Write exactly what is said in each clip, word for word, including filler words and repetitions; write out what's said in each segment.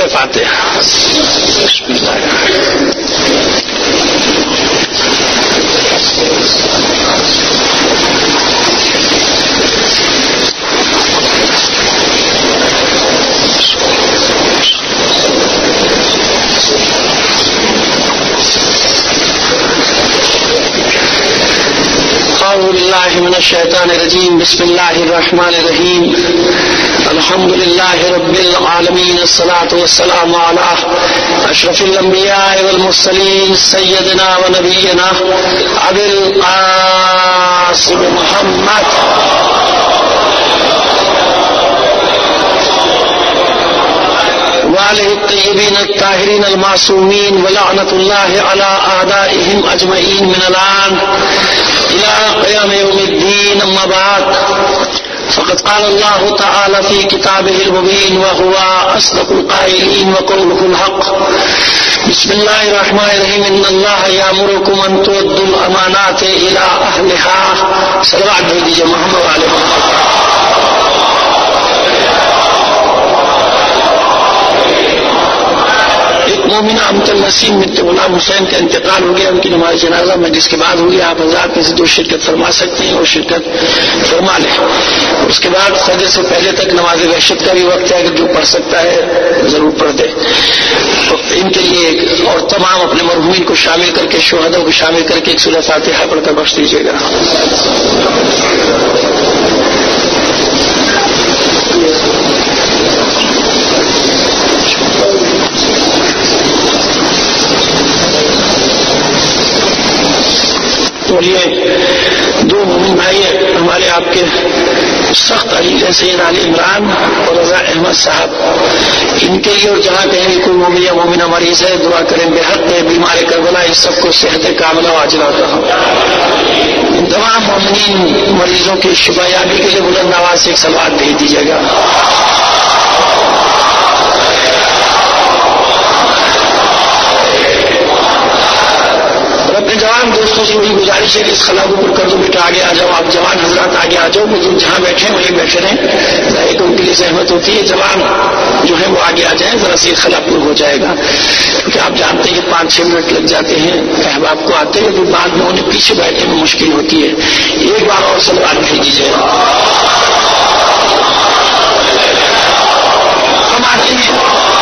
سورہ فاتحہ. بسم اللہ. اعوذ باللہ من الشیطان الرجیم. بسم اللہ الرحمن الرحیم. الحمد للہ رب العالمین. الصلاة والسلام علی اشرف الانبیاء والمرسلین سیدنا و نبینا ابی القاسم محمد وآلہ الطیبین الطاہرین المعصومین ولعنۃ اللہ علی اعدائہم اجمعین من الآن إلى قيام يوم الدين. أما بعد فقد قال الله تعالى في كتابه المبين وهو أصدق القائلين وقوله الحق. بسم الله الرحمن الرحيم. إن الله يأمركم أن تؤدوا الأمانات إلى أهلها. صلوات بھیجیے محمد علیہ وسلم. ایک مومنہ امت النسیم بنت غلام حسین کا انتقال ہو گیا. ان کی نماز جنازہ میں جس کے بعد ہوئی آپ حضرات میں سے جو شرکت فرما سکتے ہیں وہ شرکت فرما لیں. اس کے بعد فجر سے پہلے تک نماز وحشت کا بھی وقت ہے کہ جو پڑھ سکتا ہے ضرور پڑھ دے. ان کے لیے اور تمام اپنے مرحومین کو شامل کر کے شہداء کو شامل کر کے ایک سورہ فاتحہ پڑھ کر بخش دیجیے گا. یہ دو مومن بھائی ہمارے آپ کے سخت عزیز ہیں سید علی عمران اور رضا احمد صاحب. ان کے لیے اور جہاں کہیں بھی کوئی مومن یا مومنہ مریض ہے دعا کریں. بے حق ہے بیمار کربلا اس سب کو صحت کاملہ واجلہ ہوتا ہوں. ان تمام مومنین مریضوں کی شفا یابی کے لیے بلند آواز سے ایک صلوات بھیج دیجیے گا. اپنے جوان دوستوں سے وہی گزارش ہے کہ اس خلا کو پر کر دو بیٹا آگے آ جاؤ. آپ جوان حضرات آگے آ جاؤ. بزرگ جہاں بیٹھے ہیں وہیں بیٹھے رہیں. ایک ان کے لیے زحمت ہوتی ہے. جوان جو ہے وہ آگے آ جائیں. ذرا سی خلا پر ہو جائے گا کیونکہ آپ جانتے ہیں کہ پانچ چھ منٹ لگ جاتے ہیں احباب کو آتے ہیں. پھر بعد میں انہیں پیچھے بیٹھنے میں مشکل ہوتی ہے. ایک بار اور سلوات بھیج دیجیے. ہم آتے ہیں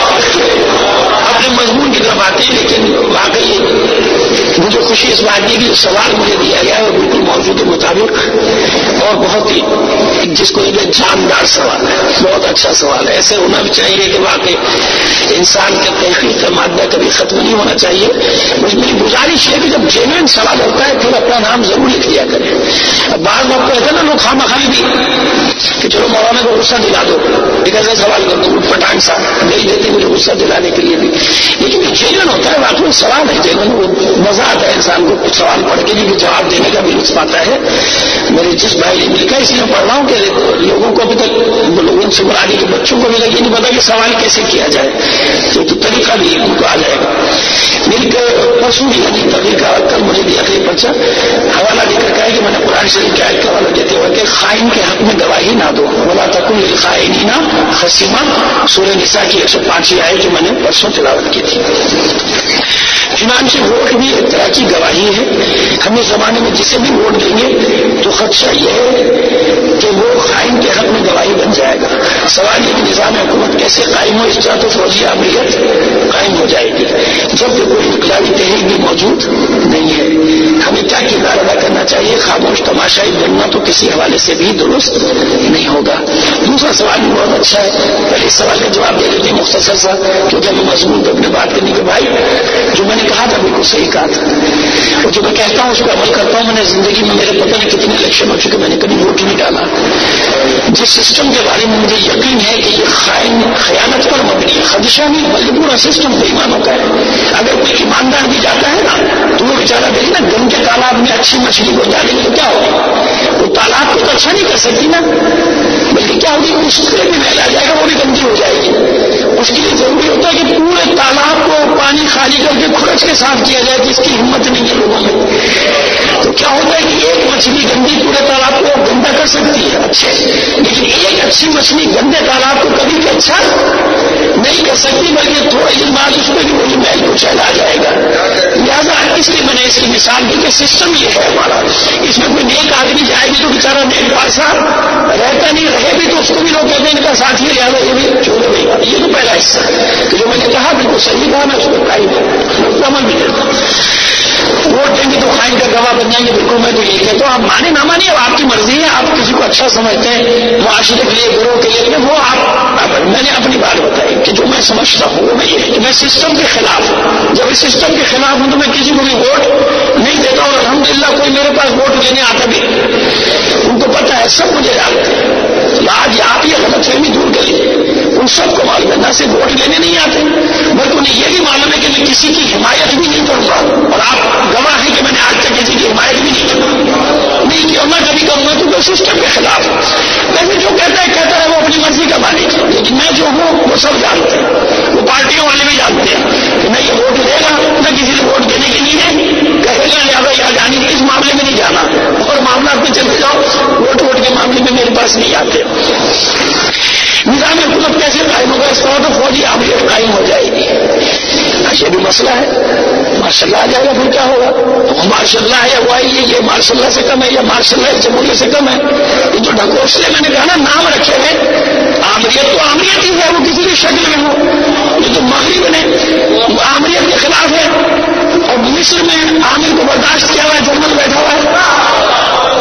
اپنے مضمون کی طرف آتے ہیں لیکن واقعی مجھے خوشی اس بات کی کہ جو سوال مجھے دیا گیا ہے وہ بالکل موضوع کے مطابق اور بہت ہی جس کو یہ جاندار سوال ہے. بہت اچھا سوال ہے. ایسے ہونا بھی چاہیے کہ واقعی انسان کا تحقیق کا مادہ کبھی ختم نہیں ہونا چاہیے. مجھ میری گزارش ہے کہ جب جینوئن سوال ہوتا ہے پھر اپنا نام ضرور لکھ لیا کریں. اب بعض لوگ کہتے ہیں نا لوگ خواہ مخواہ بھی کہ چلو مولانا کو غصہ دلا دو ایک ایسا سوال کر دو پٹانگ صاحب دے دیتے مجھے غصہ دلانے کے لیے بھی. لیکن یہ جینوئن ہوتا ہے واقعی سوال ہے. جینوئن وہ مزہ آتا ہے انسان کو کچھ سوال پڑھ کے بھی جواب دینے کا بھی لطف آتا ہے. میرے جس بھائی نے مل کر اس لیے پڑھ رہا ہوں کہ لوگوں کو ابھی تک لوگوں سے مرادی کے بچوں کو بھی لگے نہیں پتا کہ سوال کیسے کیا جائے. تو طریقہ بھی ان کو آ جائے گا. مل کر پرسوں بھی یعنی طریقہ کل مجھے بھی اگلے پرچہ حوالہ دے کر کہا ہے کہ میں نے قرآن شریف کی آیت کا حوالہ دیتے ہوئے کہ خائن کے حق میں گواہی نہ دو. ولا تکن للخائنین خصیما. سورہ نساء کی ایک سو پانچویں آیت جو میں نے پرسوں تلاوت کی تھی. چنانچہ ووٹ بھی ایک طرح کی گواہی ہے. ہم اس زمانے میں جسے بھی ووٹ دیں گے تو خدشہ یہ ہے کہ وہ خائن کے حق میں گواہی بن جائے گا. سوال یہ کہ نظام حکومت کیسے قائم ہو. اس طرح تو فوجی عملیت قائم ہو جائے گی جب کہ کوئی انقلابی تحریک بھی موجود نہیں ہے. ہمیں کیا کردار ادا کرنا چاہیے. خاموش تماشائی بننا تو کسی حوالے سے بھی درست نہیں ہوگا. دوسرا سوال بھی بہت اچھا ہے. پہلے اس سوال کا جواب دے دیتے ہیں مختصر سا کیونکہ ہمیں مضمون پہ اپنے بات کرنے کے بھائی جو میں نے کہا تھا بالکل صحیح کہا تھا. اور جو میں کہتا ہوں اس کو عمل کرتا ہوں. میں نے زندگی میں میرے پتہ نہیں کتنے الیکشن ہو چکے میں نے کبھی ووٹ نہیں ڈالا. جس سسٹم کے بارے میں مجھے یقین ہے کہ یہ خائن خیانت پر مبنی ہے. خدشہ نہیں بلکہ پورا سسٹم بے ایمان ہوتا ہے. اگر کوئی ایماندار بھی جاتا ہے نا تو وہ بیچارہ دیکھے نا گندے تالاب میں اچھی مچھلی کو ڈالیں گے تو کیا ہوگا. وہ تالاب کو تو اچھا نہیں کر سکتی نا بلکہ کیا ہوگی اس میں بھی میل آ جائے گا وہ بھی گندی ہو جائے گی. اس کے لیے ضروری ہوتا ہے کہ پورے تالاب کو پانی خالی کر کے کھرچ کے صاف کیا جائے جس کی ہمت نہیں ہے لوگوں میں. تو کیا ہوتا ہے کہ ایک مچھلی گندی پورے تالاب کو گندا کر سکتی ہے اچھے لیکن ایک اچھی مچھلی گندے تالاب کو کبھی بھی اچھا نہیں کر سکتی، بلکہ تھوڑے دن بعد اس میں بھی وہی محل کو چلا جائے گا. لہٰذا اس لیے میں نے اس کی مثال دی کہ سسٹم یہ ہے ہمارا. اس میں کوئی نیک آدمی جائے بھی تو بیچارہ نیک پاسا رہتا نہیں، رہے بھی تو اس کو بھی لوگ کہتے ہیں ان کا ساتھی ہے، لہٰذا یہ بھی چھوڑ دے گا. یہ تو پہلا حصہ ہے کہ جو میں نے کہا بالکل صحیح کہا، میں اس کو قائم عمل بھی کرتا ہوں. ووٹ دیں گے تو خائن کا گواہ بن جائیں گے، بالکل میں تو یہ کہتا ہوں آپ مانے نہ مانے اب آپ کی مرضی ہے. آپ کسی کو اچھا سمجھتے ہیں معاشرے کے لیے، گروہ کے لیے، وہ آپ میں نے اپنی بات بتائی کہ جو میں سمجھتا ہوں وہ میں یہ کہ میں سسٹم کے خلاف ہوں. جب اس سسٹم کے خلاف ہوں تو میں کسی کو بھی ووٹ نہیں دیتا ہوں. الحمدللہ کوئی میرے پاس ووٹ لینے آتا بھی، ان کو پتا ہے، سب مجھے جانتے ہیں. آج آپ یہ غلط فہمی دور کر لیجیے، ان سب کو معلوم ہے نہ صرف ووٹ لینے نہیں آتے بلکہ انہیں یہ بھی معلوم ہے کہ میں کسی کی حمایت بھی نہیں کروں گا. اور آپ گواہ ہیں کہ میں نے آج تک کسی کی حمایت بھی نہیں کی نہیں کی اور میں کبھی کروں گا کیونکہ سسٹم کے خلاف. لیکن جو کہتا ہے کہتا ہے وہ اپنی مرضی کا مالک ہے. لیکن میں جو ہوں وہ سب جانتے ہیں، وہ پارٹیوں والے بھی جانتے ہیں کہ میں یہ ووٹ دے گا، نہ کسی سے ووٹ دینے کے لیے کہے گا لہٰذا یہاں جانی اس معاملے میں نہیں جانا اور معاملات میں چلتے جاؤ. ووٹ ووٹ کے معاملے میں میرے پاس نہیں آتے. نظام حکومت کیسے قائم ہوگا؟ اس کا تو فوجی عملیت قائم ہو جائے گی. اچھا بھی مسئلہ ہے، ماشاء اللہ آ جائے گا پھر کیا ہوگا؟ ماشاء اللہ ہے وہ آئیے، یہ ماشاء اللہ سے کم ہے یا ماشاء اللہ جمہوریت سے کم ہے؟ یہ جو ڈھکوسلے میں نے کہا نا نام رکھے ہیں، عامریت تو عامریت ہی ہے، وہ کسی بھی شکل میں ہو. یہ تو مغرب نے عامریت کے خلاف ہے اور مصر میں عامر کو برداشت کیا ہوا ہے، جنرل بیٹھا ہوا ہے.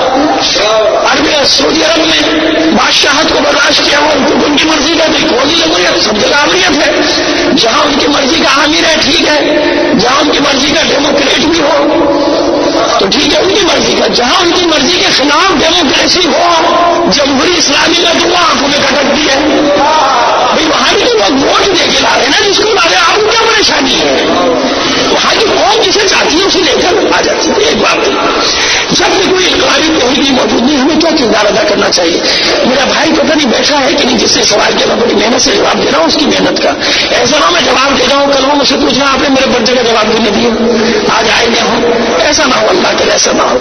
عرب سعودی عرب میں بادشاہت کو برداشت کیا ہوا، ان کی مرضی کا نہیں، فوجی جمہوریت سب جگہ عامریت ہے. جہاں ان کی مرضی کا عامر ہے ٹھیک ہے، جہاں ان کی مرضی کا ڈیموکریٹ بھی ہو تو ٹھیک ہے ان کی مرضی کا. جہاں ان کی مرضی کے خلاف ڈیموکریسی ہو جمہوری اسلامی میں تو وہ آنکھوں میں کھٹکتی ہے. بھائی وہاں بھی تو لوگ ووٹ دے کے لا رہے ہیں نا، جس کو لا رہے آپ کو کیا پریشانی ہے؟ وہاں کی قوم جسے چاہتی ہے اسے لے کر آ جاتی ہے. ایک بات جب بھی کوئی انقلابی تحریک موجود نہیں، ہمیں کیا کردار ادا کرنا چاہیے؟ میرا بھائی پتہ نہیں بیٹھا ہے کہ نہیں جس سے سوال کیا، میں بڑی محنت سے جواب دے رہا ہوں اس کی محنت کا. ایسا نہ میں جواب دے رہا ہوں کل وہ مجھ سے پوچھنا آپ نے میرے بچے کا جواب دینے دیا، آج آئے گے ہوں، ایسا نہ ہو، اللہ کرے ایسا نہ ہو.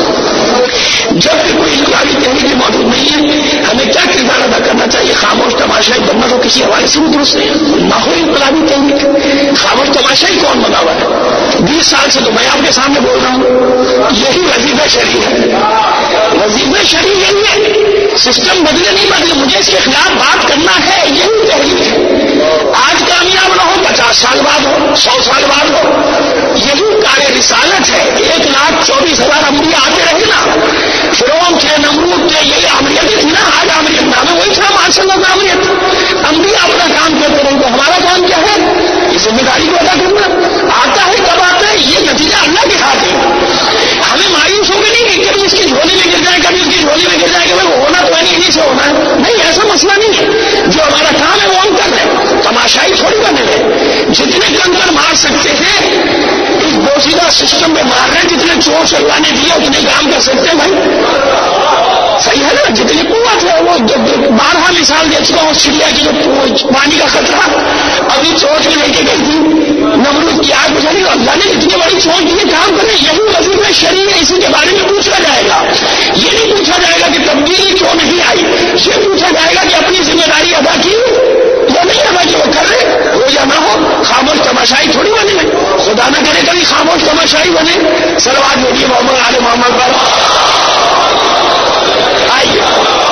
جب بھی کوئی انقلابی تحریک موجود نہیں ہے ہمیں کیا کردار ادا کرنا چاہیے؟ خاموش تماشائی بننا تو کسی حوالے سے بھی درست نہیں. نہ ہو انقلابی تحریک، خاموش تماشائی کون بنا ہوا ہے؟ بیس سال سے تو میں آپ کے سامنے بول رہا ہوں، یہی وظیفہ شرعی ہے. وظیفہ شرعی یہی ہے، سسٹم بدلے نہیں بدلے، مجھے اس کے خلاف بات کرنا ہے، یہی تحریک ہے. آج کامیاب نہ ہو، پچاس سال بعد ہو، سو سال بعد ہو، یہی کار رسالت ہے. ایک لاکھ چوبیس ہزار انبیاء آتے رہے نا، فرعون تھے، نمرود تھے، یہی عامریت تھی نا. آج عامریت نام ہے وہی تھا ماشاء اللہ عامریت. انبیاء اپنا کام کرتے رہے تو ہمارا کام کیا ہے؟ یہ ذمہ داری کو ادا کرنا. آتا ہے کب آتا ہے یہ نتیجہ اللہ کے ہاتھ ہے. ہمیں مایوس ہو کے نہیں کہ کبھی اس کی جھولی میں گر جائے، کبھی اس کی جھولی میں گر جائے کہ وہ ہونا تو ہے نہیں، انہیں سے ہونا ہے. نہیں، ایسا مسئلہ نہیں ہے. جو ہمارا کام ہے وہ ہم کر رہے ہیں، تماشائی تھوڑی بنے ہیں. جتنے کنکر مار سکتے ہیں اس بوسیدہ سسٹم میں مار رہے ہیں، جتنے چوٹ اللہ نے دیا اتنے کام کر سکتے ہیں. بھائی صحیح ہے نا، جتنی قوت ہے وہ بارہ مثال دے چکا ہوں. چڑیا کی جو پانی کا خطرہ ابھی چوٹ میں لے کے گئی تھی، نمرود کی آگ بجھائی، اللہ نے اتنی بڑی چوٹ دی کام کرے. یہی وظیفہ شرعی ہے، اسی کے بارے میں پوچھا جائے گا. یہ نہیں پوچھا جائے گا کہ تبدیلی کیوں نہیں آئی، یہ پوچھا جائے گا کہ اپنی ذمہ داری ادا کی یا نہیں ادا کی. وہ کر رہے ہو یا نہ ہو، خاموش تماشائی تھوڑی بنے. خدا نہ کرے کبھی خاموش تماشائی بنے. صلوات بولیے محمد آل محمد پر. آئیے،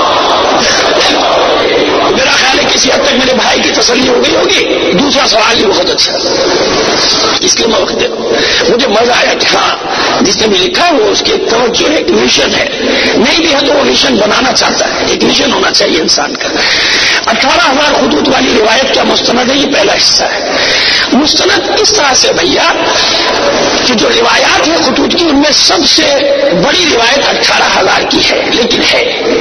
میرا خیال ہے کسی حد تک میرے بھائی کی تسلی ہو گئی ہوگی. دوسرا سوال بھی بہت اچھا، اس لیے میں وقت دے رہا ہوں. مجھے مزہ آیا کہ ہاں جس نے بھی لکھا وہ اس کی توجہ ہے، ایک ویژن ہے. نہیں بھی ہے تو وہ ویژن بنانا چاہتا ہے. ایک ویژن ہونا چاہیے انسان کا. اٹھارہ ہزار خطوط والی روایت کیا مستند ہے؟ یہ پہلا حصہ ہے. مستند اس طرح سے بھیا کہ جو روایات ہیں خطوط کی ان میں سب سے بڑی روایت اٹھارہ ہزار کی ہے، لیکن ہے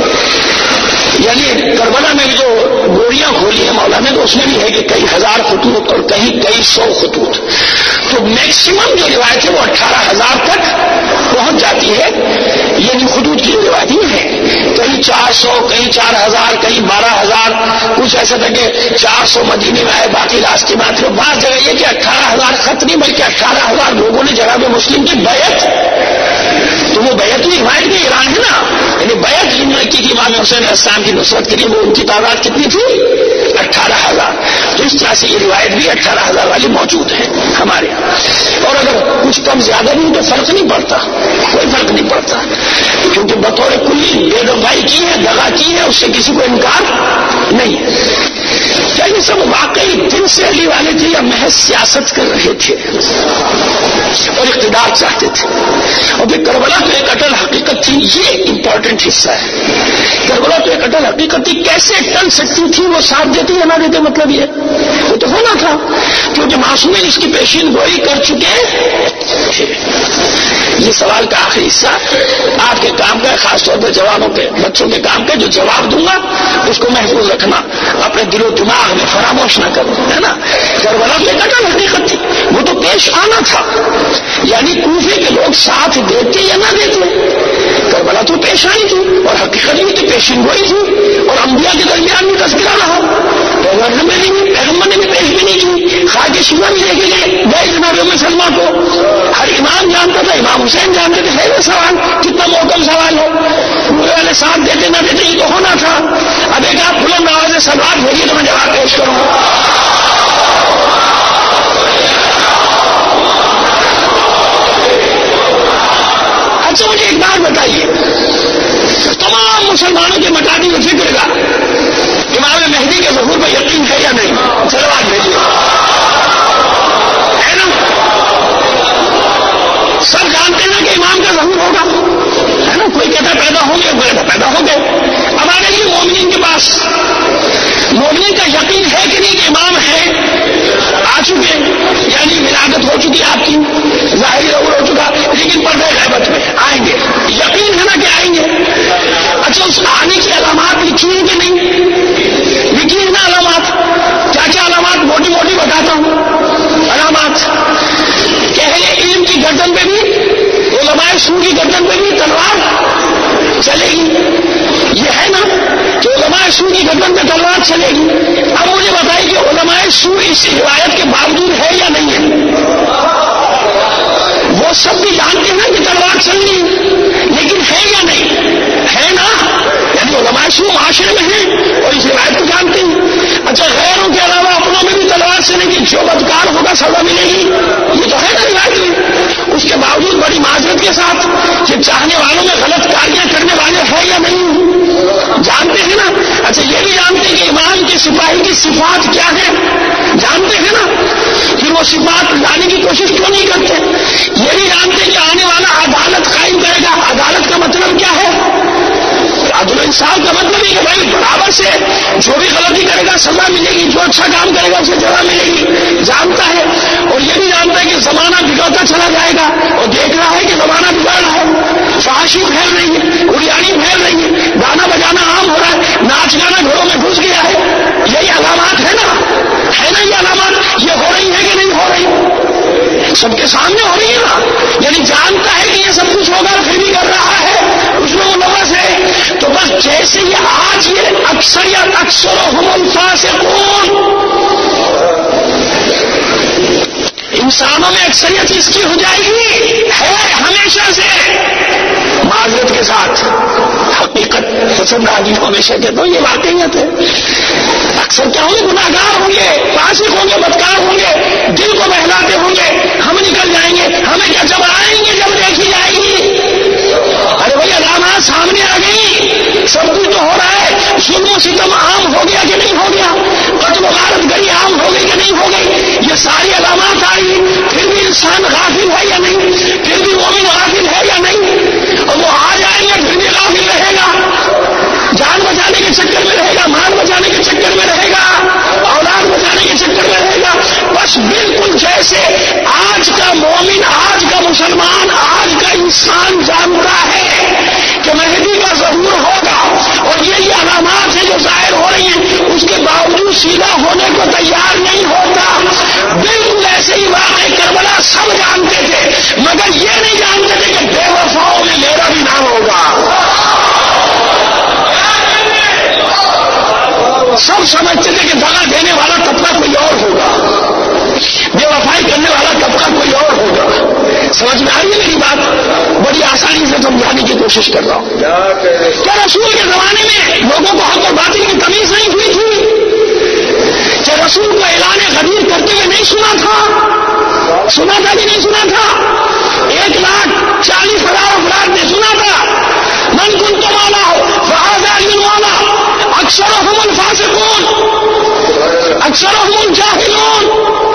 یعنی کربلا میں جو گوڑیاں کھولی ہیں مولانا تو اس میں بھی ہے کہ کئی ہزار خطوط اور کہیں کئی سو خطوط. تو میکسیمم جو روایت ہے وہ اٹھارہ ہزار تک پہنچ جاتی ہے. یعنی خطوط کی جو روایت یہ ہے کہیں چار سو، کہیں چار ہزار، کہیں بارہ ہزار، کچھ ایسا تھا کہ چار سو مدینے میں آئے، باقی راستے میں آتے. بعض جگہ یہ کہ اٹھارہ ہزار خط نہیں بلکہ اٹھارہ ہزار لوگوں نے جناب مسلم کی بیعت. تو وہ بیعت کی روایت میں ایران ہے نا، یعنی بیعت کی امام حسین اسلام کی نصرت کے لیے وہ ان کی تعداد کتنی تھی؟ اٹھارہ اٹھارہ ہزار. تو اس طرح سے یہ روایت بھی اٹھارہ ہزار والی موجود ہے ہمارے یہاں. اور اگر کچھ کم زیادہ بھی تو فرق نہیں پڑتا, کوئی فرق نہیں پڑتا, کیونکہ بطور کلی بے دفاعی کی ہے, دغا کی ہے, اس سے کسی کو انکار نہیں ہے. کیا یہ سب واقعی دل سے علی والے تھے یا محض سیاست کر رہے تھے اور اقتدار چاہتے تھے؟ اور پھر کربلا تو ایک اٹل حقیقت تھی, یہ امپورٹنٹ حصہ ہے. کربلا تو ایک اٹل حقیقت تھی, کیسے ٹل سکتی تھی وہ ساتھ دیتے یا نہ دیتے, مطلب یہ وہ تو ہونا تھا کیونکہ معصومین اس کی پیشین گوئی کر چکے تھے. یہ سوال کا آخری حصہ آپ کے کام کا, خاص طور پر جوانوں کے بچوں کے کام کا, جو جواب دوں گا اس کو محفوظ رکھنا, اپنے دل و دماغ میں فراموش نہ کرنا, ہے نا. کربلا تو ایک اٹل حقیقت تھی, وہ تو پیش آنا تھا. یعنی کوفے کے لوگ ساتھ دیتے یا نہ دیتے, کربلا تو پیش آئی تھی اور حقیقت میں تو پیشین گوئی تھی, اور انبیاء کے درمیان بھی تذکرہ رہا. پیغمبر نے بھی پیغمبر نے بھی پیش بھی نہیں کی, خاک شیوا بھی لے کے گئے گئے جناب ام سلمہ کو. ہر امام جانتا تھا, امام حسین جانتے تھے. ہے وہ سوال کتنا محکم سوال ہے, پورے والے ساتھ دیتے نہ دیتے یہ تو ہونا تھا. اب ایک آپ بلند آواز سے سوال بھیجیے تو میں جواب پیش کروں. اچھا مجھے ایک بات بتائیے, تمام مسلمانوں کے مٹانے کا فکر کا امام مہدی کے ظہور پر یقین ہے یا نہیں؟ سوال بھیجیے, ہے نا. سب جانتے ہیں کہ امام کا ظہور ہوگا, ہے نا. کوئی کہتا پیدا ہوں گے, کوئی کہتا پیدا ہو گئے. اب آ گئی مومنین کے پاس, مومنین کا یقین ہے کہ نہیں کہ امام ہے, آ چکے, یعنی ولادت ہو چکی آپ کی, ظاہری ظہور ہو چکا, لیکن پردہ غیبت میں آئیں گے, یقین ہے نا کہ آئیں گے. اچھا اس آنے کی علامات لکھی ہیں کہ نہیں لکھی ہیں نا علامات؟ کیا کیا علامات, موٹی موٹی بتاتا ہوں علامات. کہے علم کی گردن پہ بھی, علماء سو کی گردن پہ بھی تلوار چلے گی, یہ ہے نا کہ علماء سو کی گردن پہ تلوار چلے گی. اب مجھے بتائیے کہ علماء سو اس روایت کے باوجود ہے یا نہیں ہے؟ وہ سب بھی جانتے ہیں کہ تلوار چلنی, لیکن ہے یا نہیں ہے نا. یعنی علماء سو معاشرے میں ہیں اور اس روایت کو جانتے ہیں. اچھا غیروں کے علاوہ اپنوں میں بھی تلوار چلے گی, جو بدکار ہوگا سزا ملے گی, یہ تو ہے نا روایت میں. اس کے باوجود بڑی معذرت کے ساتھ کہ چاہنے والوں میں غلط کاریاں کرنے والے ہیں یا نہیں جانتے ہیں نا. اچھا یہ بھی جانتے ہیں کہ امام کے سپاہی کی صفات کیا ہے, جانتے ہیں نا. پھر وہ صفات لانے کی کوشش کیوں نہیں کرتے؟ یہ بھی جانتے ہیں کہ آنے والا عدالت قائم کرے گا. عدالت کا مطلب کیا ہے؟ عدل و انصاف کا مطلب ہے کہ بھائی برابر سے جو بھی غلطی کرے گا سزا ملے گی, جو اچھا کام کرے گا اسے سزا ملے گی, جانتا ہے. اور یہ بھی جانتا ہے کہ زمانہ بگڑتا چلا جائے گا, اور دیکھ رہا ہے کہ زمانہ بگڑ رہا ہے, فحاشی پھیل رہی ہے, اڑیانی پھیل رہی ہے, گانا بجانا عام ہو رہا ہے, ناچ گانا گھروں میں گھس گیا ہے. یہی علامات ہے نا, ہے نا یہ علامات. یہ ہو رہی ہے کہ نہیں ہو رہی؟ سب کے سامنے ہو رہی ہے نا. یعنی جانتا ہے کہ یہ سب کچھ ہوگا پھر بھی کر رہا ہے, اس میں ملوث ہے. تو بس جیسے یہ آج یہ اکثریت اکثر ہم الفاسقون, انسانوں میں اکثریت اس کی ہو جائے گی, ہے ہمیشہ سے معذرت کے ساتھ. حقیقت پسند آدمی ہمیشہ کہتا ہوں یہ واقعیت ہے. اکثر کیا ہوں گے, گناہ گار ہوں گے, فاسق ہوں گے, بدکار ہوں گے, دل کو بہلاتے ہوں گے. ہم نکل جائیں گے, ہمیں کیا جب آئیں گے جب دیکھی جائے گی. ارے بھائی علامات سامنے آ گئی, سب کچھ تو ہو رہا ہے. ظلم و ستم عام ہو گیا کہ نہیں ہو گیا, قتل و غارت گری عام ہو گئی کہ نہیں ہو گئی. یہ ساری علامات آئی, پھر بھی انسان غافل ہے یا نہیں, پھر بھی مومن غافل ہے یا نہیں. اور وہ آ جائیں گے پھر بھی غافل رہے گا, جان بچانے کے چکر میں رہے گا, مال بچانے کے چکر میں رہے گا, اولاد بچانے کے چکر میں رہے گا. بس بالکل جیسے آج کا مومن, آج کا مسلمان, آج کا انسان جانتا ہے کہ مہدی کا ظہور ہوگا اور یہی علامات ہیں جو ظاہر ہو رہی ہیں, اس کے باوجود سیدھا ہونے کو تیار نہیں ہوتا. بالکل ایسے ہی واقع کربلا سب جانتے تھے, مگر یہ نہیں جانتے تھے کہ بے وفاؤں میں میرا بھی نام ہوگا. سب سمجھتے تھے کہ دغا دینے والا طبقہ کوئی اور ہوگا, بے وفائی کرنے والا طبقہ کوئی اور ہوگا. سمجھ میں آ رہی ہے میری بات؟ بڑی آسانی سے سمجھانے کی کوشش کر رہا ہوں. کیا رسول کے زمانے میں لوگوں کو حق اور باطل کی تمیز نہیں ہوئی تھی؟ رسول کو اعلان غدیر کرتے ہوئے نہیں سنا تھا؟ سنا تھا کہ نہیں سنا تھا؟ ایک لاکھ چالیس ہزار افراد نے سنا تھا، من کنت مولا ہو فہذا المولا، اکثرهم الفاسقون اکثرهم الجاہلون.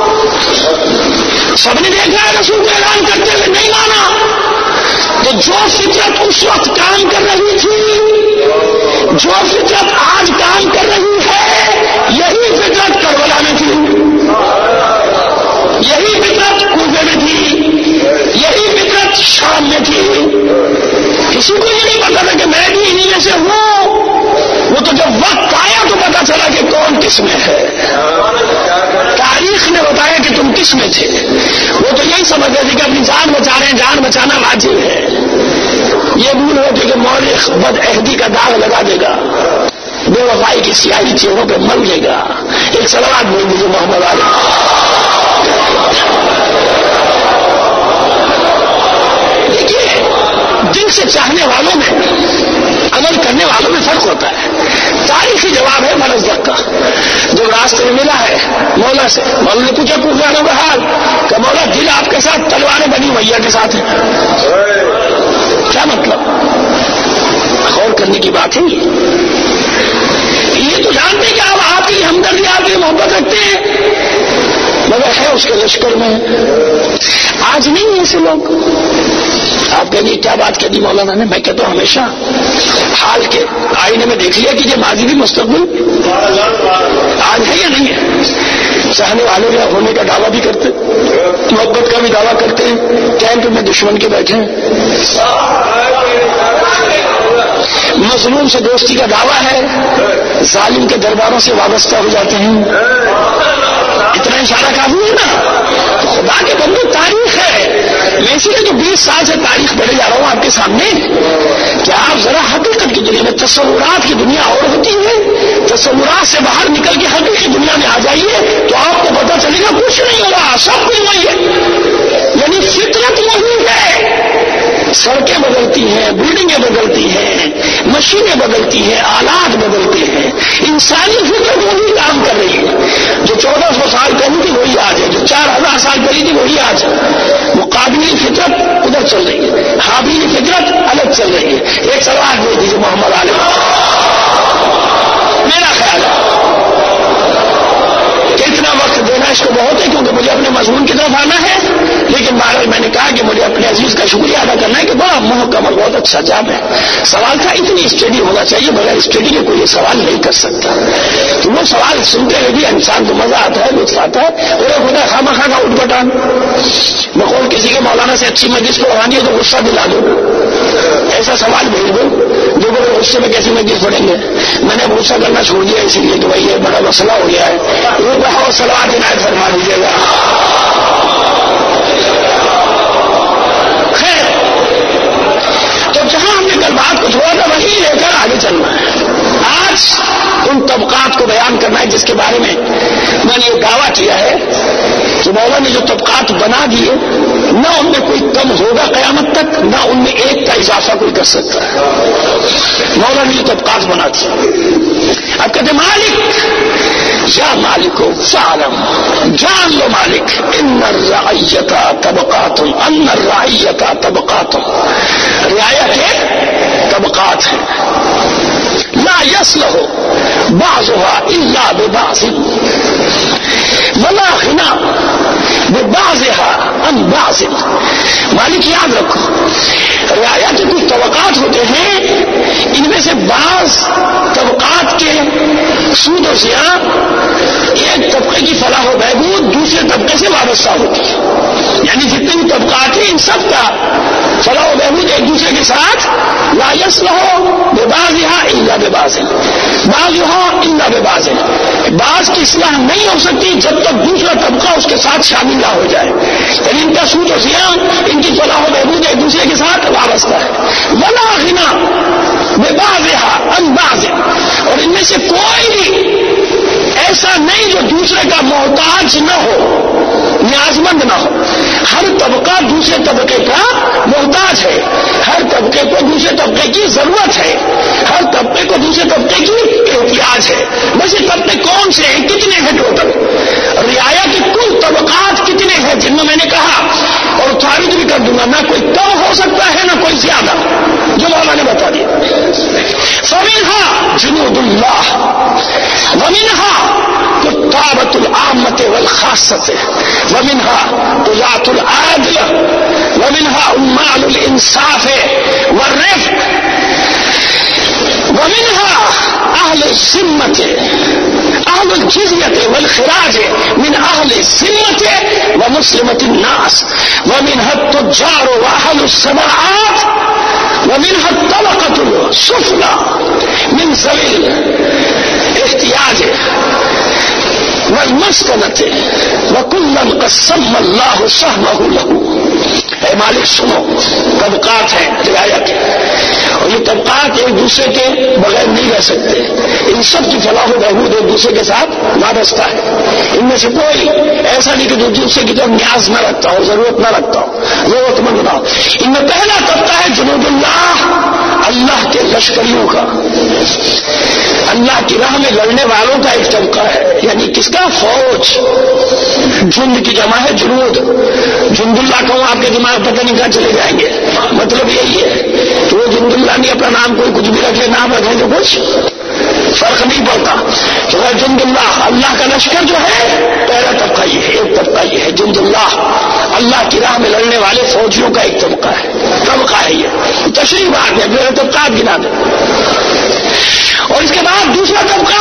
سب نے دیکھا ہے رسول کو اعلان کرتے ہوئے نہیں مانا. تو جو فطرت اس وقت کام کر رہی تھی، جو فطرت آج کام کر رہی ہے، یہی فطرت کربلا میں تھی، یہی فطرت کوفے میں تھی، یہی فطرت شام میں تھی. کسی کو یہ نہیں پتا تھا کہ میں بھی انہیں میں سے ہوں. وہ تو جب وقت آیا تو پتا چلا کہ کون کس میں ہے. تاریخ نے بتایا کہ تم کس میں تھے. وہ تو یہی سمجھتے تھے کہ اپنی جان بچا رہے ہیں، جان بچانا واجب ہے. یہ بھول ہوتی کہ مورخ بد عہدی کا داغ لگا دے گا، بے وفائی کی سیاہی چہروں پہ مل لے گا. ایک صلوات بول دیجیے محمد علی. دیکھیے، دل سے چاہنے والوں میں، عمل کرنے والوں میں فرق ہوتا ہے. تاریخی جواب ہے مرزق کا. جو راستے میں ملا ہے مولا سے، مولا نے پوچھا کوفے والوں کا حال کہ مولا دل آپ کے ساتھ، تلواریں بنی میاں کے ساتھ ہیں. کیا مطلب؟ غور کرنے کی بات ہے. یہ تو جانتے کہ آپ آپ کی ہمدردی، آپ کی محبت رکھتے ہیں، مگر ہے اس کے لشکر میں. آج نہیں ہیں ایسے لوگ. آپ کہیں گے کیا بات کہہ دی مولانا نے؟ میں کہتا ہوں ہمیشہ حال کے آئینے میں دیکھ لیا کہ یہ ماضی بھی مستقبل آج ہے یا نہیں ہے. چاہنے والے بھی ہونے کا دعویٰ بھی کرتے، محبت کا بھی دعویٰ کرتے ہیں، کیمپ میں دشمن کے بیٹھے ہیں. مظلوم سے دوستی کا دعویٰ ہے، ظالم کے درباروں سے وابستہ ہو جاتے ہیں. اتنا اشارہ کافی ہے نا. خدا کے بندے تاریخ ہے. میں اسی لیے تو بیس سال سے تاریخ پڑھے جا رہا ہوں آپ کے سامنے. کیا آپ ذرا حقیقت کی دنیا میں، تصورات کی دنیا اور ہوتی ہے، تصورات سے باہر نکل کے حقیقی دنیا میں آ جائیے تو آپ کو پتہ چلے گا کچھ نہیں ہوگا، سب کچھ وہی ہے. یعنی فطرت وہی ہے. سڑکیں بدلتی ہیں، بلڈنگیں بدلتی ہیں، مشینیں بدلتی ہیں، آلات بدلتے ہیں، انسانی فطرت وہی کام کر رہی ہے. جو چودہ سو سال پہلی تھی وہی آج ہے، جو چار ہزار سال پہلی تھی وہی آج ہے. مقابلی فطرت ادھر چل رہی ہے، حابیلی فطرت الگ چل رہی ہے. ایک سوال دے دیجیے محمد علی. میرا خیال ہے اتنا وقت دینا اس کو بہت ہے، کیونکہ مجھے اپنے مضمون کی طرف آنا ہے. لیکن بہرحال میں نے کہا کہ مجھے اپنے عزیز کا شکریہ ادا کرنا ہے کہ بڑا محکم اور بہت اچھا جواب ہے. سوال کا اتنی اسٹڈی ہونا چاہیے، بغیر اسٹڈی کے کوئی یہ سوال نہیں کر سکتا. تو وہ سوال سنتے ہوئے بھی انسان کو مزہ آتا ہے، لطف آتا ہے. اور خدا خامہ خواہ کا اٹھ بٹان بقول کسی کے مولانا سے اچھی مجلس پڑھوانی ہے تو غصہ دلا دو، ایسا سوال بھیج دو جو بڑے غصے میں کیسی مجلس پڑھیں گے. میں نے غصہ کرنا چھوڑ دیا اسی لیے کہ بھائی یہ بڑا مسئلہ ہو گیا ہے. وہ بہت سلوات عنایت فرما دیجیے گا. خیر، تو جہاں ہم نے کل بات کو چھوڑا تھا وہیں لے کر آگے چلنا ہے. آج ان طبقات کو بیان کرنا ہے جس کے بارے میں میں نے یہ دعویٰ کیا ہے کہ مولا نے جو طبقات بنا دیے، نہ ان میں کوئی کم ہوگا قیامت تک، نہ ان میں ایک کا اضافہ کوئی کر سکتا ہے. مولا نے جو طبقات بنا دی. اب کہتے مالک، یا مالک فعلم، جان لو مالک، ان الرعیت طبقات، ان الرعیت طبقات، رعایت کے طبقات ہیں. لا یصلح بعضها الا ببعض ولا غنى ببعضها عن بعض. مالک یاد رکھو، رعایا کے کچھ طبقات ہوتے ہیں، ان میں سے بعض طبقات کے سود و زیاں ایک طبقے کی فلاح و بہبود دوسرے طبقے سے وابستہ ہوتی ہے. یعنی جتنے بھی طبقات ہیں ان سب کا فلاح و بہبود ایک دوسرے کے ساتھ لا یصلح ببعضها الا ببعض، بعضها الا ببعض. بعض کی اصلاح نہیں ہو سکتی جب تک دوسرا طبقہ اس کے ساتھ شامل نہ ہو جائے. یعنی ان کا سود و زیاں، ان کی فلاح و بہبود ایک دوسرے کے ساتھ وابستہ ہے. ولا غنى ببعضها عن بعض، اور ان میں سے کوئی بھی ایسا نہیں جو دوسرے کا محتاج نہ ہو، نیازمند نہ ہو. ہر طبقہ دوسرے طبقے کا محتاج ہے، ہر طبقے کو دوسرے طبقے کی ضرورت ہے، ہر طبقے کو دوسرے طبقے کی احتیاج ہے. بس یہ طبقے کون سے ہیں، کتنے ہیں ٹوٹل؟ جنوں میں نے کہا اور ثابت بھی کر دوں گا، نہ کوئی کم ہو سکتا ہے نہ کوئی زیادہ، جو مولا نے بتا دیا۔ فمنها جنود اللہ ومنها کتابۃ العامۃ والخاصۃ ومنها قضاۃ العدل ومنها عمال الانصاف والرفق ومنها اہل الذمۃ اہل الجزیۃ والخراج من اہل الذمۃ ومسلمۃ الناس ومنها التجار واہل الصناعات ومنها الطبقة السفلى من ذوي الاحتياج والمسكنة وكلا قسم الله سهمه له۔ اے مالک سنو، طبقات ہیں رعایا کے، اور یہ طبقات ایک دوسرے کے بغیر نہیں رہ سکتے، ان سب کی فلاح و بہبود ایک دوسرے کے ساتھ وابستہ ہے۔ ان میں سے کوئی ایسا نہیں کہ جو دوسرے کی طرف نیاز نہ رکھتا ہو، ضرورت نہ رکھتا ہو، ضرورت مند نہ ہو۔ ان میں پہلا طبقہ ہے جنود اللہ، اللہ کے لشکریوں کا، اللہ کی راہ میں لڑنے والوں کا ایک طبقہ ہے، یعنی کس کا؟ فوج۔ جند کی جمع ہے جنود، جند اللہ کہوں آپ کے دماغ پتہ نہیں کہاں چلے جائیں گے، مطلب یہی ہے کہ وہ جند اللہ نہیں اپنا نام کوئی کچھ بھی رکھے، نام رکھے تو کچھ فرق نہیں پڑتا۔ تو جند اللہ، اللہ کا لشکر جو ہے، پہلا طبقہ یہ ہے، ایک طبقہ یہ ہے جند اللہ، اللہ کی راہ میں لڑنے والے فوجیوں کا ایک طبقہ ہے، طبقہ ہے یہ تشریح بات ہے، میرے طبقات گنا دیں۔ اور اس کے بعد دوسرا طبقہ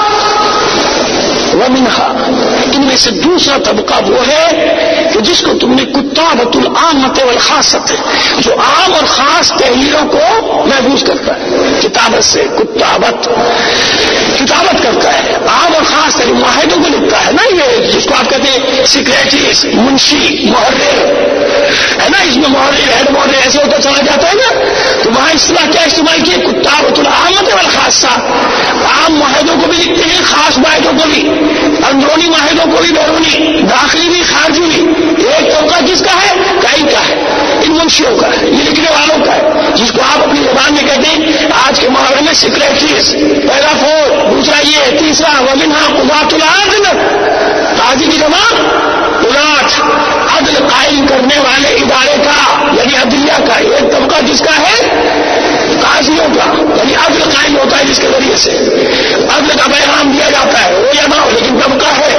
ومنها، ان میں سے دوسرا طبقہ وہ ہے کہ جس کو تم نے کتابۃ العامۃ والخاصۃ، جو عام اور خاص تحریروں کو محفوظ کرتا ہے، کتابت سے کتابت کتابت کرتا ہے، عام اور خاص تحریر معاہدوں کو لکھتا ہے نا، یہ جس کو آپ کہتے ہیں سیکریٹریز، منشی، محرر ہے نا، اس میں محرر ہیڈ محرر ایسے ہوتا چلا جاتا ہے نا، تو وہاں اصطلاح کیا استعمال کی؟ کتابۃ العامۃ والخاصہ، عام معاہدوں کو بھی لکھتے ہیں، خاص معاہدوں کو بھی، اندرونی معاہدوں کو بھی، بیرونی، داخلی بھی، خارجی بھی۔ ایک طبقہ کس کا ہے؟ کئی کا ہے، ان منشیوں کا ہے، یہ لکھنے والوں کا ہے، جس کو آپ اپنی زبان میں کہتے ہیں آج کے محاورے میں سیکریٹریز، پہلا فوج، دوسرا یہ، تیسرا ومنها قضاۃ العدل، قاضی کی جمع قضات، عدل قائم کرنے والے ادارے کا یعنی عدلیہ کا ایک طبقہ جس کا ہے قاضیوں کا، یعنی عدل قائم ہوتا ہے جس کے ذریعے سے عدل کا پیغام دیا جاتا ہے، وہ یا نہ ہو لیکن طبقہ ہے۔